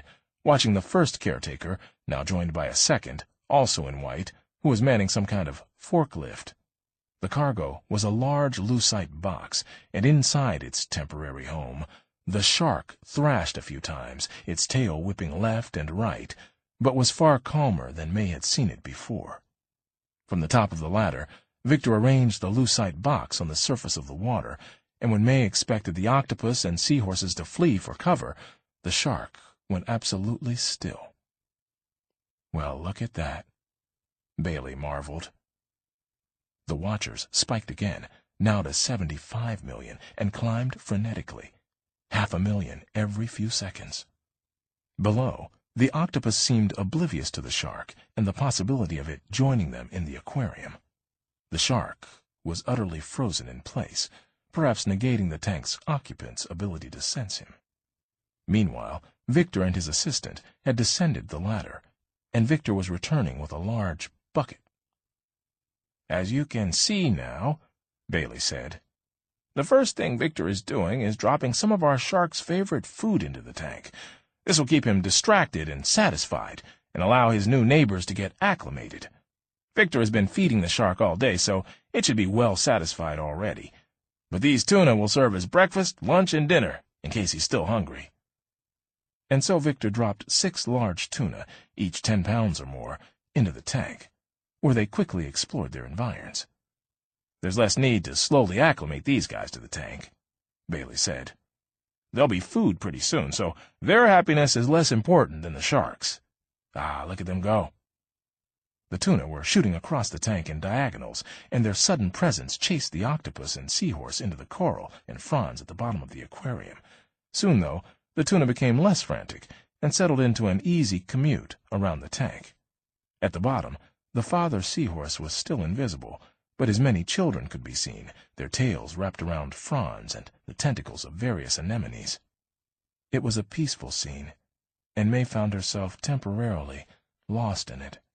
watching the first caretaker, now joined by a second, also in white, who was manning some kind of forklift. The cargo was a large lucite box, and inside its temporary home, the shark thrashed a few times, its tail whipping left and right, but was far calmer than May had seen it before. From the top of the ladder, Victor arranged the lucite box on the surface of the water, and when May expected the octopus and seahorses to flee for cover, the shark went absolutely still. "Well, look at that," Bailey marveled. The watchers spiked again, now to 75 million, and climbed frenetically, 500,000 every few seconds. Below, the octopus seemed oblivious to the shark and the possibility of it joining them in the aquarium. The shark was utterly frozen in place, perhaps negating the tank's occupant's ability to sense him. Meanwhile, Victor and his assistant had descended the ladder, and Victor was returning with a large bucket. "As you can see now," Bailey said, "the first thing Victor is doing is dropping some of our shark's favorite food into the tank. This will keep him distracted and satisfied, and allow his new neighbors to get acclimated. Victor has been feeding the shark all day, so it should be well satisfied already. But these tuna will serve as breakfast, lunch, and dinner, in case he's still hungry." And so Victor dropped 6 large tuna, each 10 pounds or more, into the tank, where they quickly explored their environs. "There's less need to slowly acclimate these guys to the tank," Bailey said. "They'll be food pretty soon, so their happiness is less important than the sharks'. Look at them go." The tuna were shooting across the tank in diagonals, and their sudden presence chased the octopus and seahorse into the coral and fronds at the bottom of the aquarium. Soon, though, the tuna became less frantic and settled into an easy commute around the tank. At the bottom, the father seahorse was still invisible, but his many children could be seen, their tails wrapped around fronds and the tentacles of various anemones. It was a peaceful scene, and May found herself temporarily lost in it.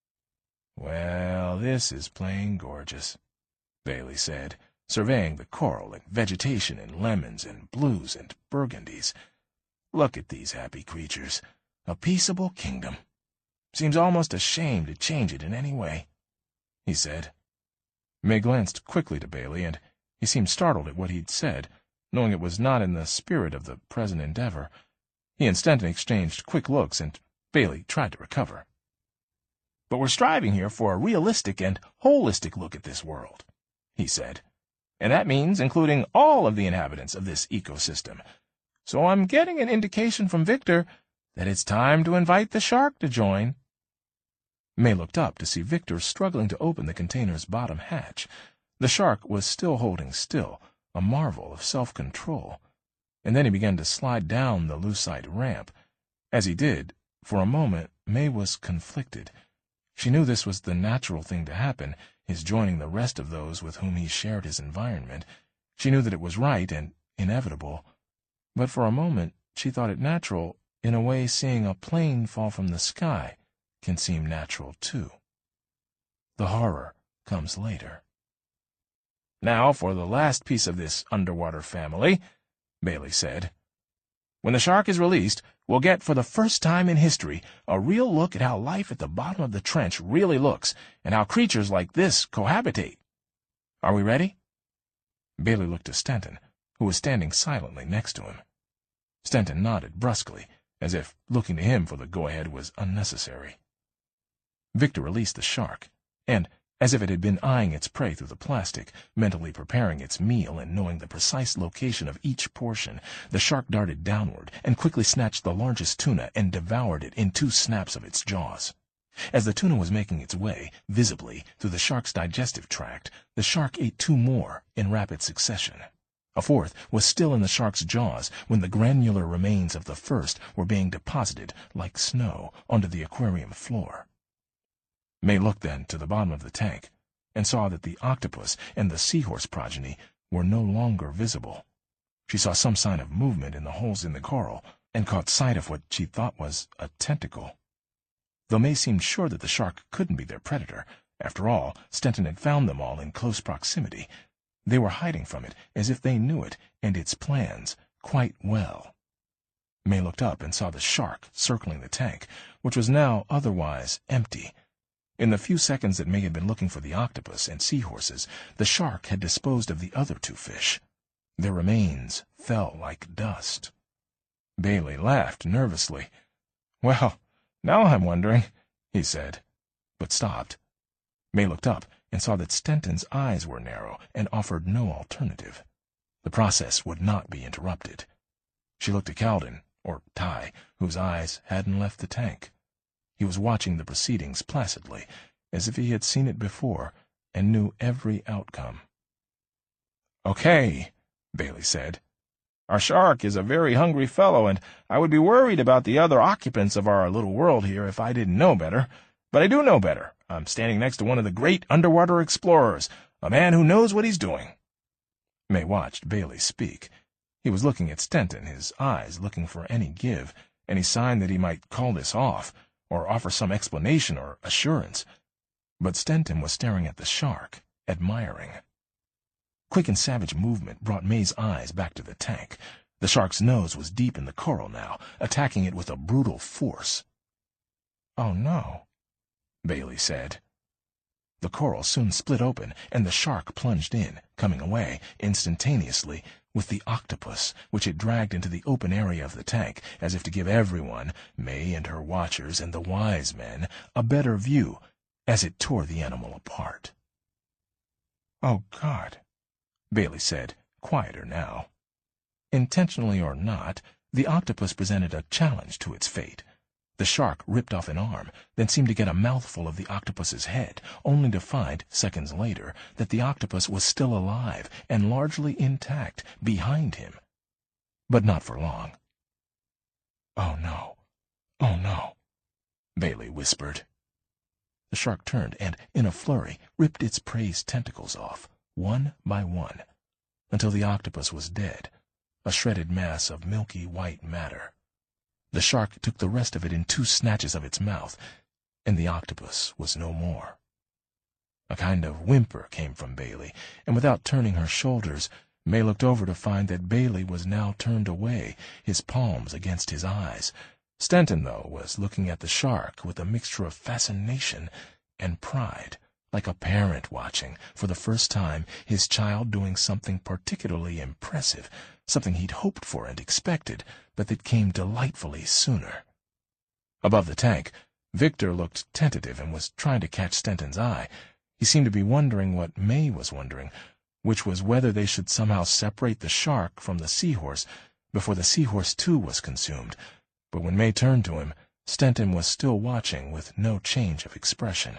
"Well, this is plain gorgeous," Bailey said, surveying the coral and vegetation in lemons and blues and burgundies. "Look at these happy creatures. A peaceable kingdom. Seems almost a shame to change it in any way," he said. May glanced quickly to Bailey, and he seemed startled at what he'd said, knowing it was not in the spirit of the present endeavor. He and Stenton exchanged quick looks, and Bailey tried to recover. "But we're striving here for a realistic and holistic look at this world," he said, "and that means including all of the inhabitants of this ecosystem. So I'm getting an indication from Victor that it's time to invite the shark to join." May looked up to see Victor struggling to open the container's bottom hatch. The shark was still holding still, a marvel of self-control, and then he began to slide down the lucite ramp. As he did, for a moment, May was conflicted. She knew this was the natural thing to happen, his joining the rest of those with whom he shared his environment. She knew that it was right and inevitable. But for a moment she thought it natural, in a way seeing a plane fall from the sky can seem natural too. The horror comes later. "Now for the last piece of this underwater family," Bailey said. "When the shark is released, we'll get, for the first time in history, a real look at how life at the bottom of the trench really looks, and how creatures like this cohabitate. Are we ready?" Bailey looked to Stenton, who was standing silently next to him. Stenton nodded brusquely, as if looking to him for the go-ahead was unnecessary. Victor released the shark, and, as if it had been eyeing its prey through the plastic, mentally preparing its meal and knowing the precise location of each portion, the shark darted downward and quickly snatched the largest tuna and devoured it in 2 snaps of its jaws. As the tuna was making its way, visibly, through the shark's digestive tract, the shark ate 2 more in rapid succession. A 4th was still in the shark's jaws when the granular remains of the first were being deposited, like snow, onto the aquarium floor. May looked then to the bottom of the tank, and saw that the octopus and the seahorse progeny were no longer visible. She saw some sign of movement in the holes in the coral, and caught sight of what she thought was a tentacle. Though May seemed sure that the shark couldn't be their predator, after all, Stenton had found them all in close proximity. They were hiding from it as if they knew it and its plans quite well. May looked up and saw the shark circling the tank, which was now otherwise empty. In the few seconds that May had been looking for the octopus and seahorses, the shark had disposed of the other two fish. Their remains fell like dust. Bailey laughed nervously. "Well, now I'm wondering," he said, but stopped. May looked up and saw that Stenton's eyes were narrow and offered no alternative. The process would not be interrupted. She looked at Calden, or Ty, whose eyes hadn't left the tank. He was watching the proceedings placidly, as if he had seen it before and knew every outcome. "Okay," Bailey said. "Our shark is a very hungry fellow, and I would be worried about the other occupants of our little world here if I didn't know better. But I do know better. I'm standing next to one of the great underwater explorers, a man who knows what he's doing." May watched Bailey speak. He was looking at Stenton, his eyes looking for any give, any sign that he might call this off, or offer some explanation or assurance. But Stenton was staring at the shark, admiring. Quick and savage movement brought May's eyes back to the tank. The shark's nose was deep in the coral now, attacking it with a brutal force. "Oh, no," Bailey said. The coral soon split open, and the shark plunged in, coming away, instantaneously, with the octopus, which it dragged into the open area of the tank, as if to give everyone, May and her watchers and the wise men, a better view, as it tore the animal apart. "Oh, God," Bailey said, quieter now. Intentionally or not, the octopus presented a challenge to its fate. The shark ripped off an arm, then seemed to get a mouthful of the octopus's head, only to find, seconds later, that the octopus was still alive and largely intact behind him. But not for long. "Oh, no. Oh, no," Bailey whispered. The shark turned and, in a flurry, ripped its prey's tentacles off, one by one, until the octopus was dead, a shredded mass of milky white matter. The shark took the rest of it in 2 snatches of its mouth, and the octopus was no more. A kind of whimper came from Bailey, and without turning her shoulders, May looked over to find that Bailey was now turned away, his palms against his eyes. Stenton, though, was looking at the shark with a mixture of fascination and pride, like a parent watching, for the first time, his child doing something particularly impressive, something he'd hoped for and expected, but that came delightfully sooner. Above the tank, Victor looked tentative and was trying to catch Stenton's eye. He seemed to be wondering what May was wondering, which was whether they should somehow separate the shark from the seahorse before the seahorse too was consumed. But when May turned to him, Stenton was still watching with no change of expression.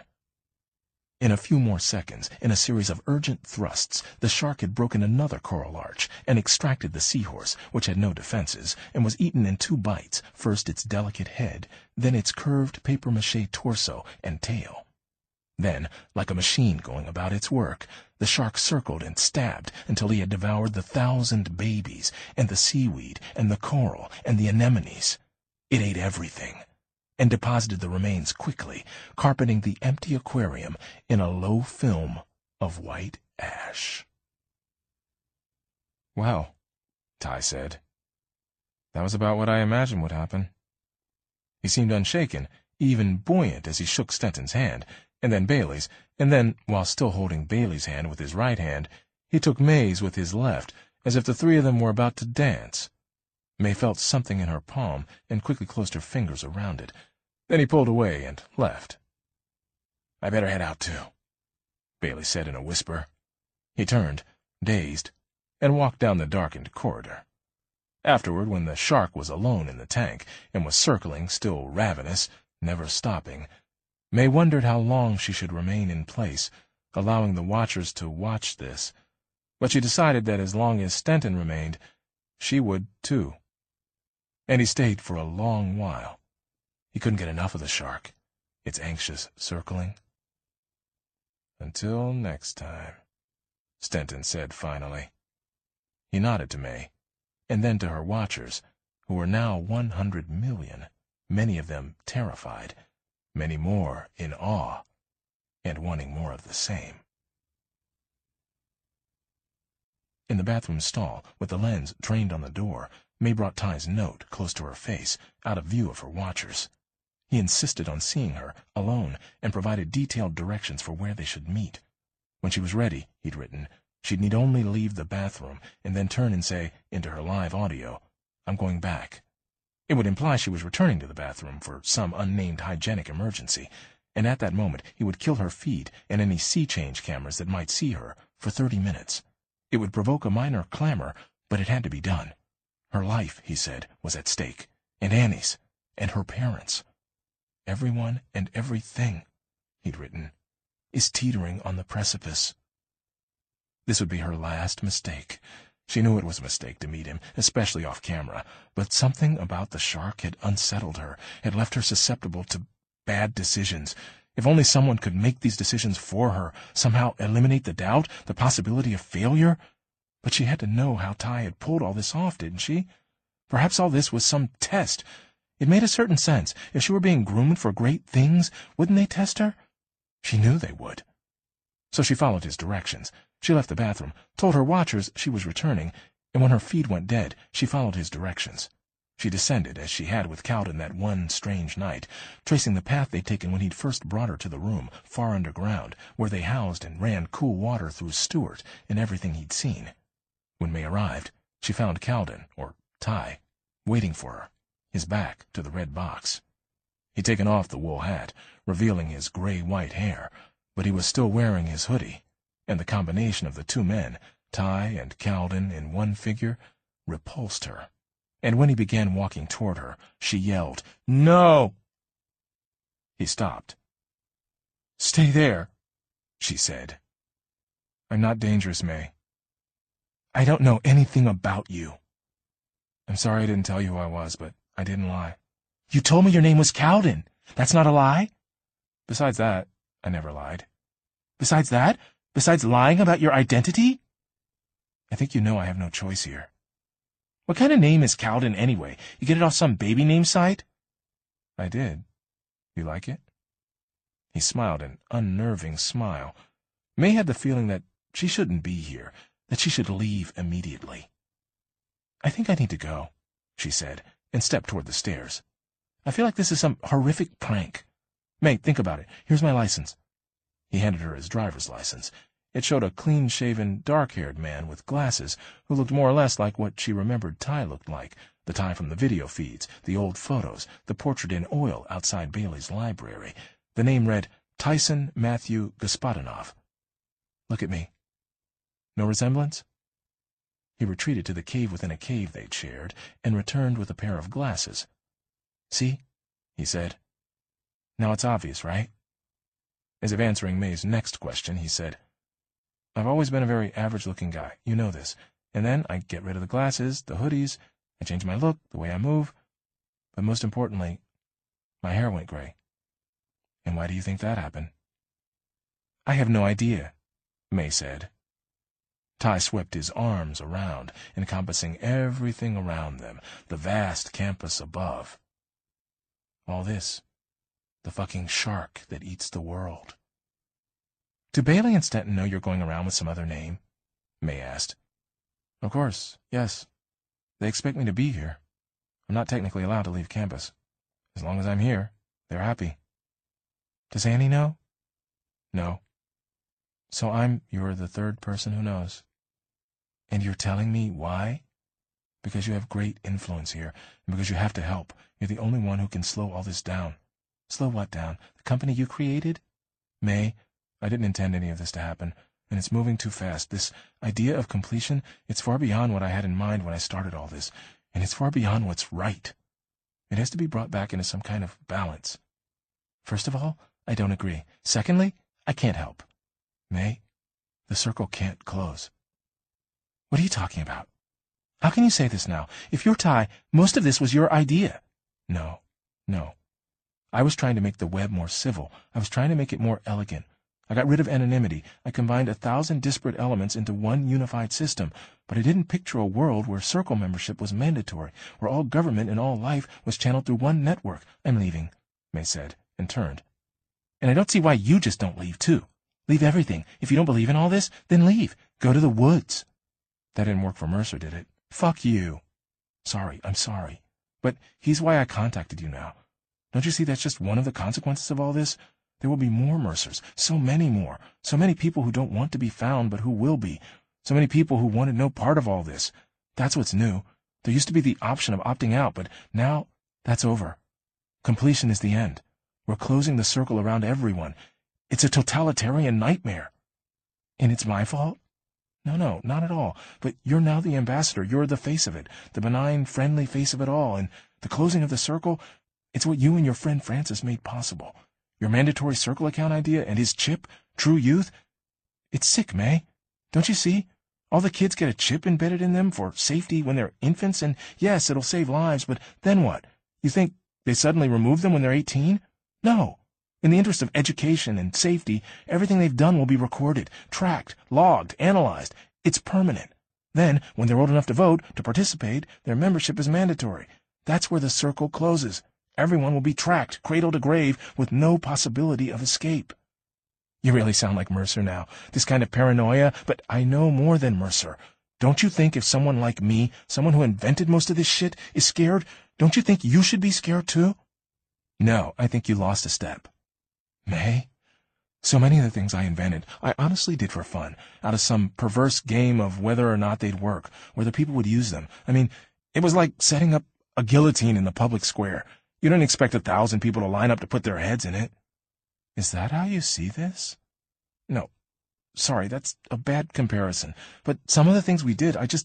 In a few more seconds, in a series of urgent thrusts, the shark had broken another coral arch and extracted the seahorse, which had no defenses, and was eaten in 2 bites, first its delicate head, then its curved papier-mâché torso and tail. Then, like a machine going about its work, the shark circled and stabbed until he had devoured the 1,000 babies, and the seaweed, and the coral, and the anemones. It ate everything, and deposited the remains quickly, carpeting the empty aquarium in a low film of white ash. "Well," Ty said, "that was about what I imagined would happen." He seemed unshaken, even buoyant as he shook Stenton's hand, and then Bailey's, and then, while still holding Bailey's hand with his right hand, he took May's with his left, as if the 3 of them were about to dance. May felt something in her palm and quickly closed her fingers around it. Then he pulled away and left. "I better head out, too," Bailey said in a whisper. He turned, dazed, and walked down the darkened corridor. Afterward, when the shark was alone in the tank and was circling, still ravenous, never stopping, May wondered how long she should remain in place, allowing the watchers to watch this. But she decided that as long as Stenton remained, she would, too. And he stayed for a long while. He couldn't get enough of the shark, its anxious circling. "Until next time," Stenton said finally. He nodded to May, and then to her watchers, who were now 100 million, many of them terrified, many more in awe, and wanting more of the same. In the bathroom stall, with the lens trained on the door, May brought Ty's note close to her face, out of view of her watchers. He insisted on seeing her, alone, and provided detailed directions for where they should meet. When she was ready, he'd written, she'd need only leave the bathroom and then turn and say, into her live audio, "I'm going back." It would imply she was returning to the bathroom for some unnamed hygienic emergency, and at that moment he would kill her feed and any sea-change cameras that might see her for 30 minutes. It would provoke a minor clamor, but it had to be done. Her life, he said, was at stake, and Annie's, and her parents. Everyone and everything, he'd written, is teetering on the precipice. This would be her last mistake. She knew it was a mistake to meet him, especially off camera, but something about the shark had unsettled her, had left her susceptible to bad decisions. If only someone could make these decisions for her, somehow eliminate the doubt, the possibility of failure. But she had to know how Ty had pulled all this off, didn't she? Perhaps all this was some test. It made a certain sense. If she were being groomed for great things, wouldn't they test her? She knew they would. So she followed his directions. She left the bathroom, told her watchers she was returning, and when her feed went dead, she followed his directions. She descended, as she had with Cowden that one strange night, tracing the path they'd taken when he'd first brought her to the room, far underground, where they housed and ran cool water through Stuart and everything he'd seen. When May arrived, she found Cowden, or Ty, waiting for her, his back to the red box. He'd taken off the wool hat, revealing his gray-white hair, but he was still wearing his hoodie, and the combination of the two men, Ty and Cowden in one figure, repulsed her. And when he began walking toward her, she yelled, "No!" He stopped. "Stay there," she said. "I'm not dangerous, May. I don't know anything about you." "I'm sorry I didn't tell you who I was, but I didn't lie." "You told me your name was Cowden. That's not a lie?" "Besides that, I never lied." "Besides that? Besides lying about your identity?" "I think you know I have no choice here." "What kind of name is Cowden anyway? You get it off some baby name site?" "I did. You like it?" He smiled an unnerving smile. May had the feeling that she shouldn't be here, that she should leave immediately. "I think I need to go," she said, and stepped toward the stairs. "I feel like this is some horrific prank. May, think about it. Here's my license." He handed her his driver's license. It showed a clean-shaven, dark-haired man with glasses who looked more or less like what she remembered Ty looked like, the Ty from the video feeds, the old photos, the portrait in oil outside Bailey's library. The name read Tyson Matthew Gospodinov. "Look at me. No resemblance?" He retreated to the cave within a cave they'd shared, and returned with a pair of glasses. "See?" he said. "Now it's obvious, right?" As if answering May's next question, he said, "I've always been a very average-looking guy. You know this. And then I get rid of the glasses, the hoodies, I change my look, the way I move. But most importantly, my hair went gray. And why do you think that happened?" "I have no idea," May said. Ty swept his arms around, encompassing everything around them, the vast campus above. "All this, the fucking shark that eats the world." "Do Bailey and Stenton know you're going around with some other name?" May asked. "Of course, yes. They expect me to be here. I'm not technically allowed to leave campus. As long as I'm here, they're happy." "Does Annie know?" "No. So you're the third person who knows." "And you're telling me why?" "Because you have great influence here, and because you have to help. You're the only one who can slow all this down." "Slow what down? The company you created?" "May, I didn't intend any of this to happen, and it's moving too fast. This idea of completion, it's far beyond what I had in mind when I started all this, and it's far beyond what's right. It has to be brought back into some kind of balance. First of all, I don't agree. Secondly, I can't help. May, the circle can't close." "What are you talking about? How can you say this now? If you're Ty, most of this was your idea." No. I was trying to make the web more civil. I was trying to make it more elegant. I got rid of anonymity. I combined 1,000 disparate elements into one unified system, but I didn't picture a world where circle membership was mandatory, where all government and all life was channeled through one network. "I'm leaving," May said, and turned. "And I don't see why you just don't leave, too. Leave everything. If you don't believe in all this, then leave. Go to the woods." That didn't work for Mercer, did it? Fuck you. Sorry, I'm sorry. But he's why I contacted you now. Don't you see that's just one of the consequences of all this? There will be more Mercers, so many more, so many people who don't want to be found but who will be, so many people who wanted no part of all this. That's what's new. There used to be the option of opting out, but now that's over. Completion is the end. We're closing the circle around everyone. It's a totalitarian nightmare. And it's my fault? No, not at all. But you're now the ambassador. You're the face of it, the benign, friendly face of it all. And the closing of the circle, it's what you and your friend Francis made possible. Your mandatory circle account idea and his chip, True Youth. It's sick, May. Don't you see? All the kids get a chip embedded in them for safety when they're infants, and yes, it'll save lives, but then what? You think they suddenly remove them when they're 18? No. In the interest of education and safety, everything they've done will be recorded, tracked, logged, analyzed. It's permanent. Then, when they're old enough to vote, to participate, their membership is mandatory. That's where the circle closes. Everyone will be tracked, cradle to grave, with no possibility of escape. You really sound like Mercer now, this kind of paranoia, but I know more than Mercer. Don't you think if someone like me, someone who invented most of this shit, is scared, don't you think you should be scared too? No, I think you lost a step. May? So many of the things I invented, I honestly did for fun, out of some perverse game of whether or not they'd work, whether people would use them. I mean, it was like setting up a guillotine in the public square. You don't expect 1,000 people to line up to put their heads in it. Is that how you see this? No. Sorry, that's a bad comparison. But some of the things we did, I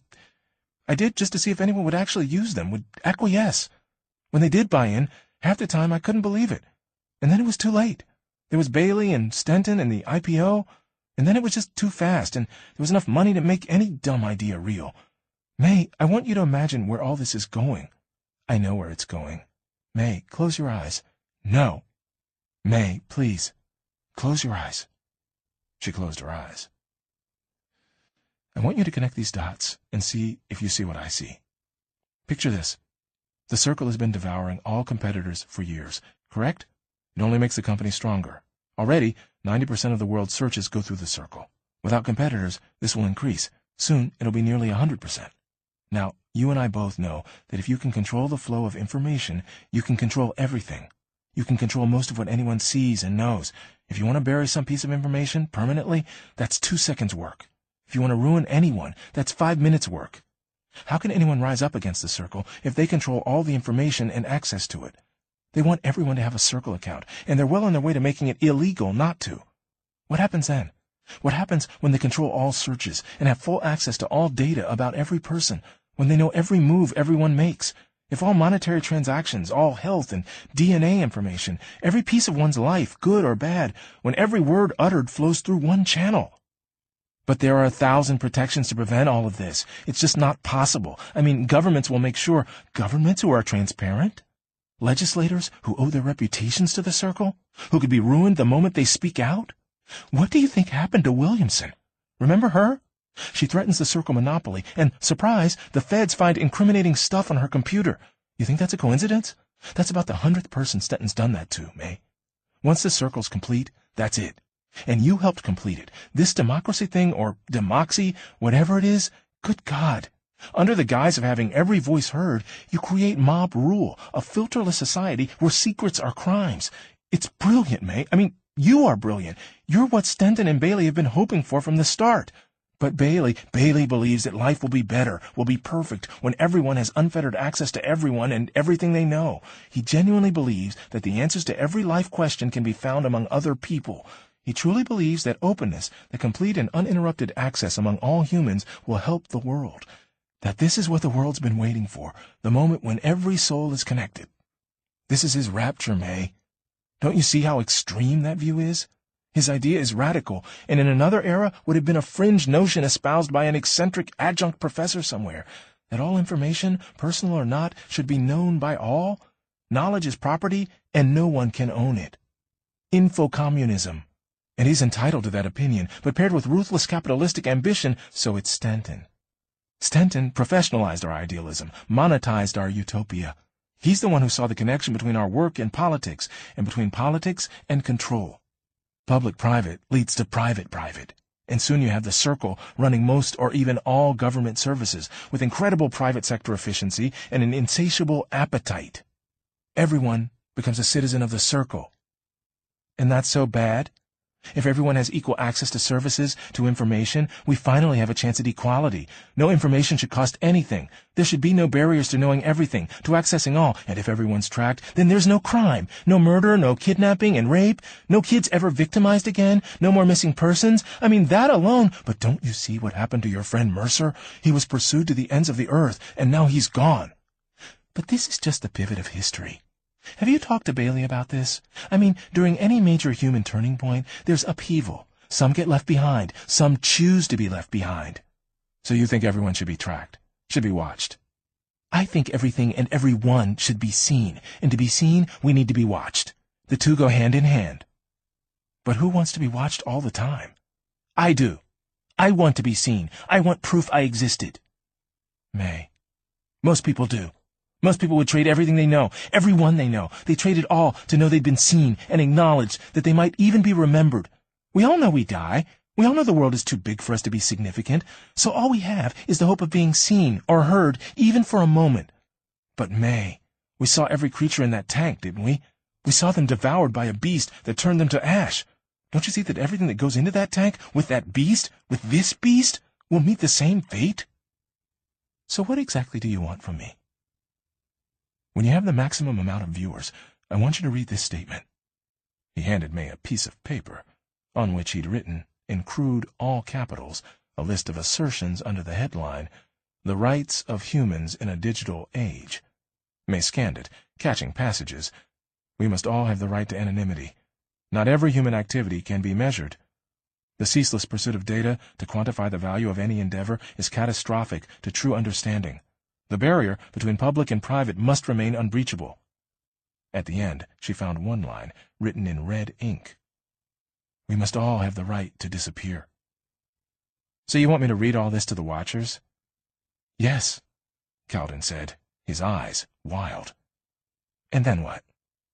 did just to see if anyone would actually use them, would acquiesce. When they did buy in, half the time I couldn't believe it. And then it was too late. There was Bailey and Stenton and the IPO, and then it was just too fast, and there was enough money to make any dumb idea real. May, I want you to imagine where all this is going. I know where it's going. May, close your eyes. No. May, please, close your eyes. She closed her eyes. I want you to connect these dots and see if you see what I see. Picture this. The circle has been devouring all competitors for years, correct? It only makes the company stronger. Already, 90% of the world's searches go through the circle. Without competitors, this will increase. Soon, it'll be nearly 100%. Now, you and I both know that if you can control the flow of information, you can control everything. You can control most of what anyone sees and knows. If you want to bury some piece of information permanently, that's 2 seconds' work. If you want to ruin anyone, that's 5 minutes' work. How can anyone rise up against the circle if they control all the information and access to it? They want everyone to have a circle account, and they're well on their way to making it illegal not to. What happens then? What happens when they control all searches and have full access to all data about every person, when they know every move everyone makes? If all monetary transactions, all health and DNA information, every piece of one's life, good or bad, when every word uttered flows through one channel? But there are 1,000 protections to prevent all of this. It's just not possible. I mean, governments will make sure. Governments who are transparent? Legislators who owe their reputations to the circle? Who could be ruined the moment they speak out? What do you think happened to Williamson? Remember her? She threatens the circle monopoly, and, surprise, the feds find incriminating stuff on her computer. You think that's a coincidence? That's about the 100th person Stenton's done that to, May. Once the circle's complete, that's it. And you helped complete it. This democracy thing, or demoxy, whatever it is, good God. Under the guise of having every voice heard, you create mob rule, a filterless society where secrets are crimes. It's brilliant, May. I mean, you are brilliant. You're what Stenton and Bailey have been hoping for from the start. But Bailey believes that life will be better, will be perfect, when everyone has unfettered access to everyone and everything they know. He genuinely believes that the answers to every life question can be found among other people. He truly believes that openness, the complete and uninterrupted access among all humans, will help the world. That this is what the world's been waiting for, the moment when every soul is connected. This is his rapture, May. Don't you see how extreme that view is? His idea is radical, and in another era would have been a fringe notion espoused by an eccentric adjunct professor somewhere, that all information, personal or not, should be known by all. Knowledge is property, and no one can own it. Infocommunism. And he's entitled to that opinion, but paired with ruthless capitalistic ambition, so it's Stenton. Stenton professionalized our idealism, monetized our utopia. He's the one who saw the connection between our work and politics, and between politics and control. Public-private leads to private-private. And soon you have the circle running most or even all government services with incredible private sector efficiency and an insatiable appetite. Everyone becomes a citizen of the circle. And that's so bad? If everyone has equal access to services, to information, we finally have a chance at equality. No information should cost anything. There should be no barriers to knowing everything, to accessing all. And if everyone's tracked, then there's no crime, no murder, no kidnapping and rape, no kids ever victimized again, no more missing persons. I mean, that alone. But don't you see what happened to your friend Mercer? He was pursued to the ends of the earth, and now he's gone. But this is just the pivot of history. Have you talked to Bailey about this? I mean, during any major human turning point, there's upheaval. Some get left behind. Some choose to be left behind. So you think everyone should be tracked, should be watched? I think everything and everyone should be seen. And to be seen, we need to be watched. The two go hand in hand. But who wants to be watched all the time? I do. I want to be seen. I want proof I existed. May. Most people do. Most people would trade everything they know, everyone they know. They trade it all to know they'd been seen and acknowledged, that they might even be remembered. We all know we die. We all know the world is too big for us to be significant. So all we have is the hope of being seen or heard, even for a moment. But May, we saw every creature in that tank, didn't we? We saw them devoured by a beast that turned them to ash. Don't you see that everything that goes into that tank, with that beast, with this beast, will meet the same fate? So what exactly do you want from me? When you have the maximum amount of viewers, I want you to read this statement. He handed May a piece of paper, on which he'd written, in crude all capitals, a list of assertions under the headline, The Rights of Humans in a Digital Age. May scanned it, catching passages. We must all have the right to anonymity. Not every human activity can be measured. The ceaseless pursuit of data to quantify the value of any endeavor is catastrophic to true understanding. The barrier between public and private must remain unbreachable. At the end, she found one line, written in red ink. We must all have the right to disappear. So you want me to read all this to the watchers? Yes, Caldon said, his eyes wild. And then what?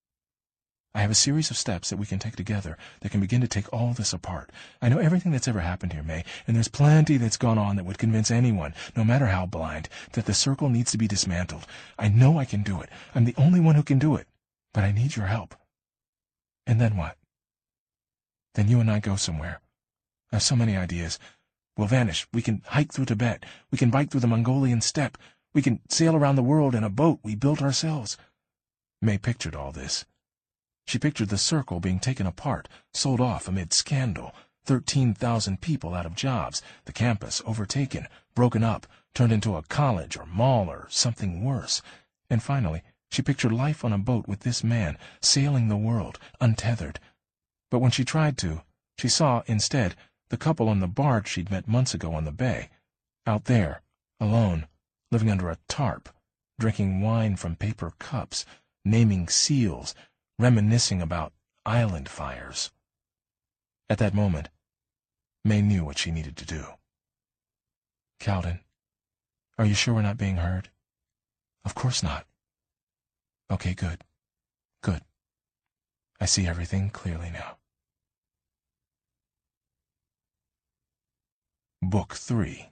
I have a series of steps that we can take together that can begin to take all this apart. I know everything that's ever happened here, May, and there's plenty that's gone on that would convince anyone, no matter how blind, that the circle needs to be dismantled. I know I can do it. I'm the only one who can do it. But I need your help. And then what? Then you and I go somewhere. I have so many ideas. We'll vanish. We can hike through Tibet. We can bike through the Mongolian steppe. We can sail around the world in a boat we built ourselves. May pictured all this. She pictured the circle being taken apart, sold off amid scandal, 13,000 people out of jobs, the campus overtaken, broken up, turned into a college or mall or something worse. And finally, she pictured life on a boat with this man, sailing the world, untethered. But when she tried to, she saw, instead, the couple on the barge she'd met months ago on the bay, out there, alone, living under a tarp, drinking wine from paper cups, naming seals, reminiscing about island fires. At that moment, May knew what she needed to do. Caldon, are you sure we're not being heard? Of course not. Okay, good. Good. I see everything clearly now. Book 3.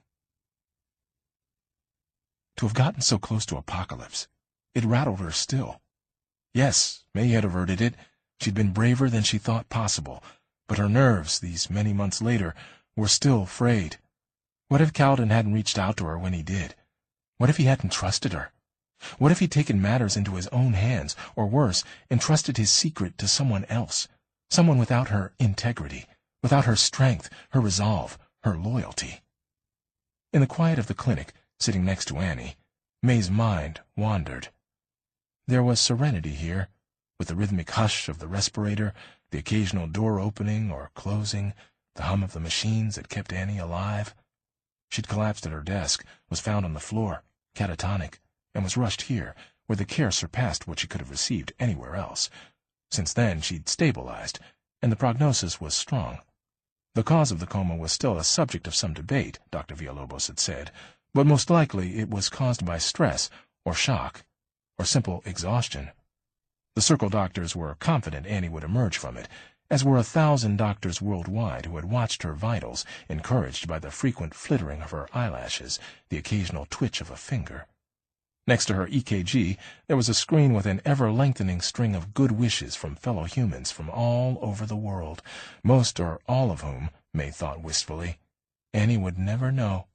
To have gotten so close to apocalypse, it rattled her still. Yes, May had averted it. She'd been braver than she thought possible, but her nerves, these many months later, were still frayed. What if Caldon hadn't reached out to her when he did? What if he hadn't trusted her? What if he'd taken matters into his own hands, or worse, entrusted his secret to someone else, someone without her integrity, without her strength, her resolve, her loyalty? In the quiet of the clinic, sitting next to Annie, May's mind wandered. There was serenity here, with the rhythmic hush of the respirator, the occasional door opening or closing, the hum of the machines that kept Annie alive. She'd collapsed at her desk, was found on the floor, catatonic, and was rushed here, where the care surpassed what she could have received anywhere else. Since then she'd stabilized, and the prognosis was strong. The cause of the coma was still a subject of some debate, Dr. Villalobos had said, but most likely it was caused by stress or shock, or simple exhaustion. The circle doctors were confident Annie would emerge from it, as were 1,000 doctors worldwide who had watched her vitals, encouraged by the frequent flittering of her eyelashes, the occasional twitch of a finger. Next to her EKG, there was a screen with an ever-lengthening string of good wishes from fellow humans from all over the world, most or all of whom, May thought wistfully, Annie would never know.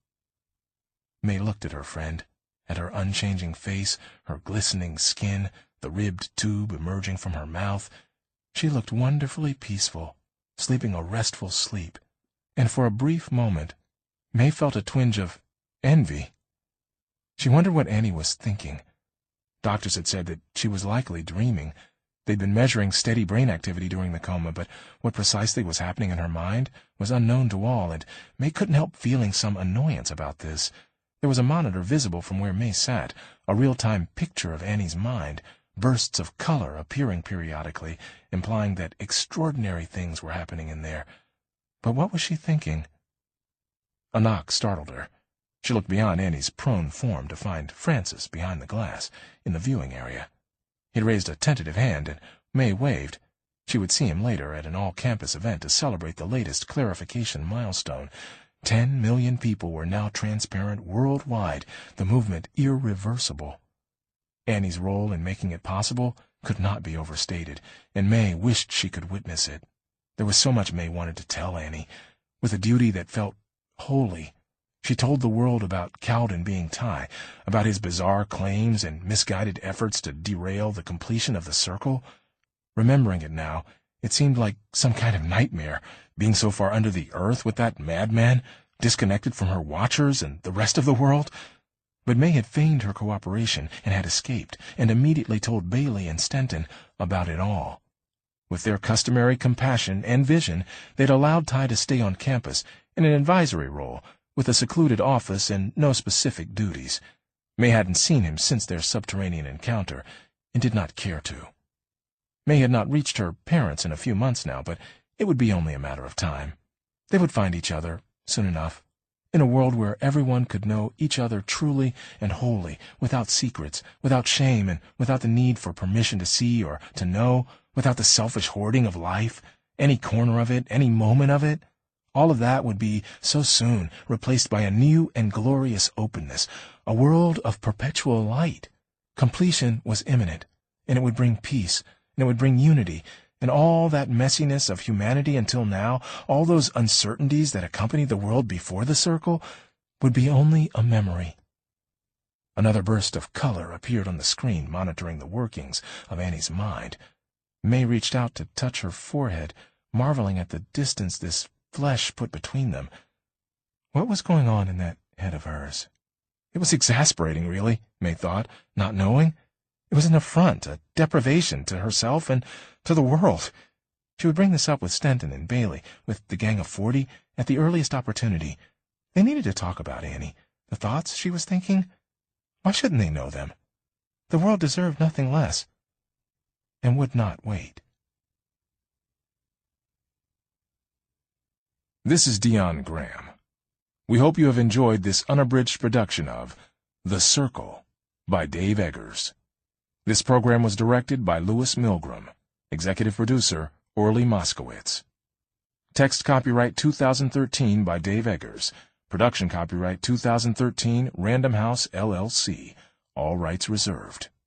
May looked at her friend, at her unchanging face, her glistening skin, the ribbed tube emerging from her mouth. She looked wonderfully peaceful, sleeping a restful sleep, and for a brief moment, May felt a twinge of envy. She wondered what Annie was thinking. Doctors had said that she was likely dreaming. They'd been measuring steady brain activity during the coma, but what precisely was happening in her mind was unknown to all, and May couldn't help feeling some annoyance about this. There was a monitor visible from where May sat, a real-time picture of Annie's mind, bursts of color appearing periodically, implying that extraordinary things were happening in there. But what was she thinking? A knock startled her. She looked beyond Annie's prone form to find Francis behind the glass, in the viewing area. He raised a tentative hand, and May waved. She would see him later at an all-campus event to celebrate the latest clarification milestone. 10 million people were now transparent worldwide, the movement irreversible. Annie's role in making it possible could not be overstated, and May wished she could witness it. There was so much May wanted to tell Annie, with a duty that felt holy. She told the world about Cowden being Thai, about his bizarre claims and misguided efforts to derail the completion of the circle. Remembering it now, it seemed like some kind of nightmare, being so far under the earth with that madman, disconnected from her watchers and the rest of the world. But May had feigned her cooperation and had escaped, and immediately told Bailey and Stenton about it all. With their customary compassion and vision, they'd allowed Ty to stay on campus in an advisory role, with a secluded office and no specific duties. May hadn't seen him since their subterranean encounter, and did not care to. May had not reached her parents in a few months now, but it would be only a matter of time. They would find each other, soon enough, in a world where everyone could know each other truly and wholly, without secrets, without shame, and without the need for permission to see or to know, without the selfish hoarding of life, any corner of it, any moment of it. All of that would be, so soon, replaced by a new and glorious openness, a world of perpetual light. Completion was imminent, and it would bring peace, and it would bring unity, and all that messiness of humanity until now, all those uncertainties that accompanied the world before the circle, would be only a memory. Another burst of color appeared on the screen monitoring the workings of Annie's mind. May reached out to touch her forehead, marveling at the distance this flesh put between them. What was going on in that head of hers? It was exasperating, really, May thought, not knowing. It was an affront, a deprivation to herself and to the world. She would bring this up with Stenton and Bailey, with the Gang of 40, at the earliest opportunity. They needed to talk about Annie, the thoughts she was thinking. Why shouldn't they know them? The world deserved nothing less, and would not wait. This is Dion Graham. We hope you have enjoyed this unabridged production of The Circle by Dave Eggers. This program was directed by Louis Milgram. Executive producer, Orly Moskowitz. Text copyright 2013 by Dave Eggers. Production copyright 2013, Random House, LLC. All rights reserved.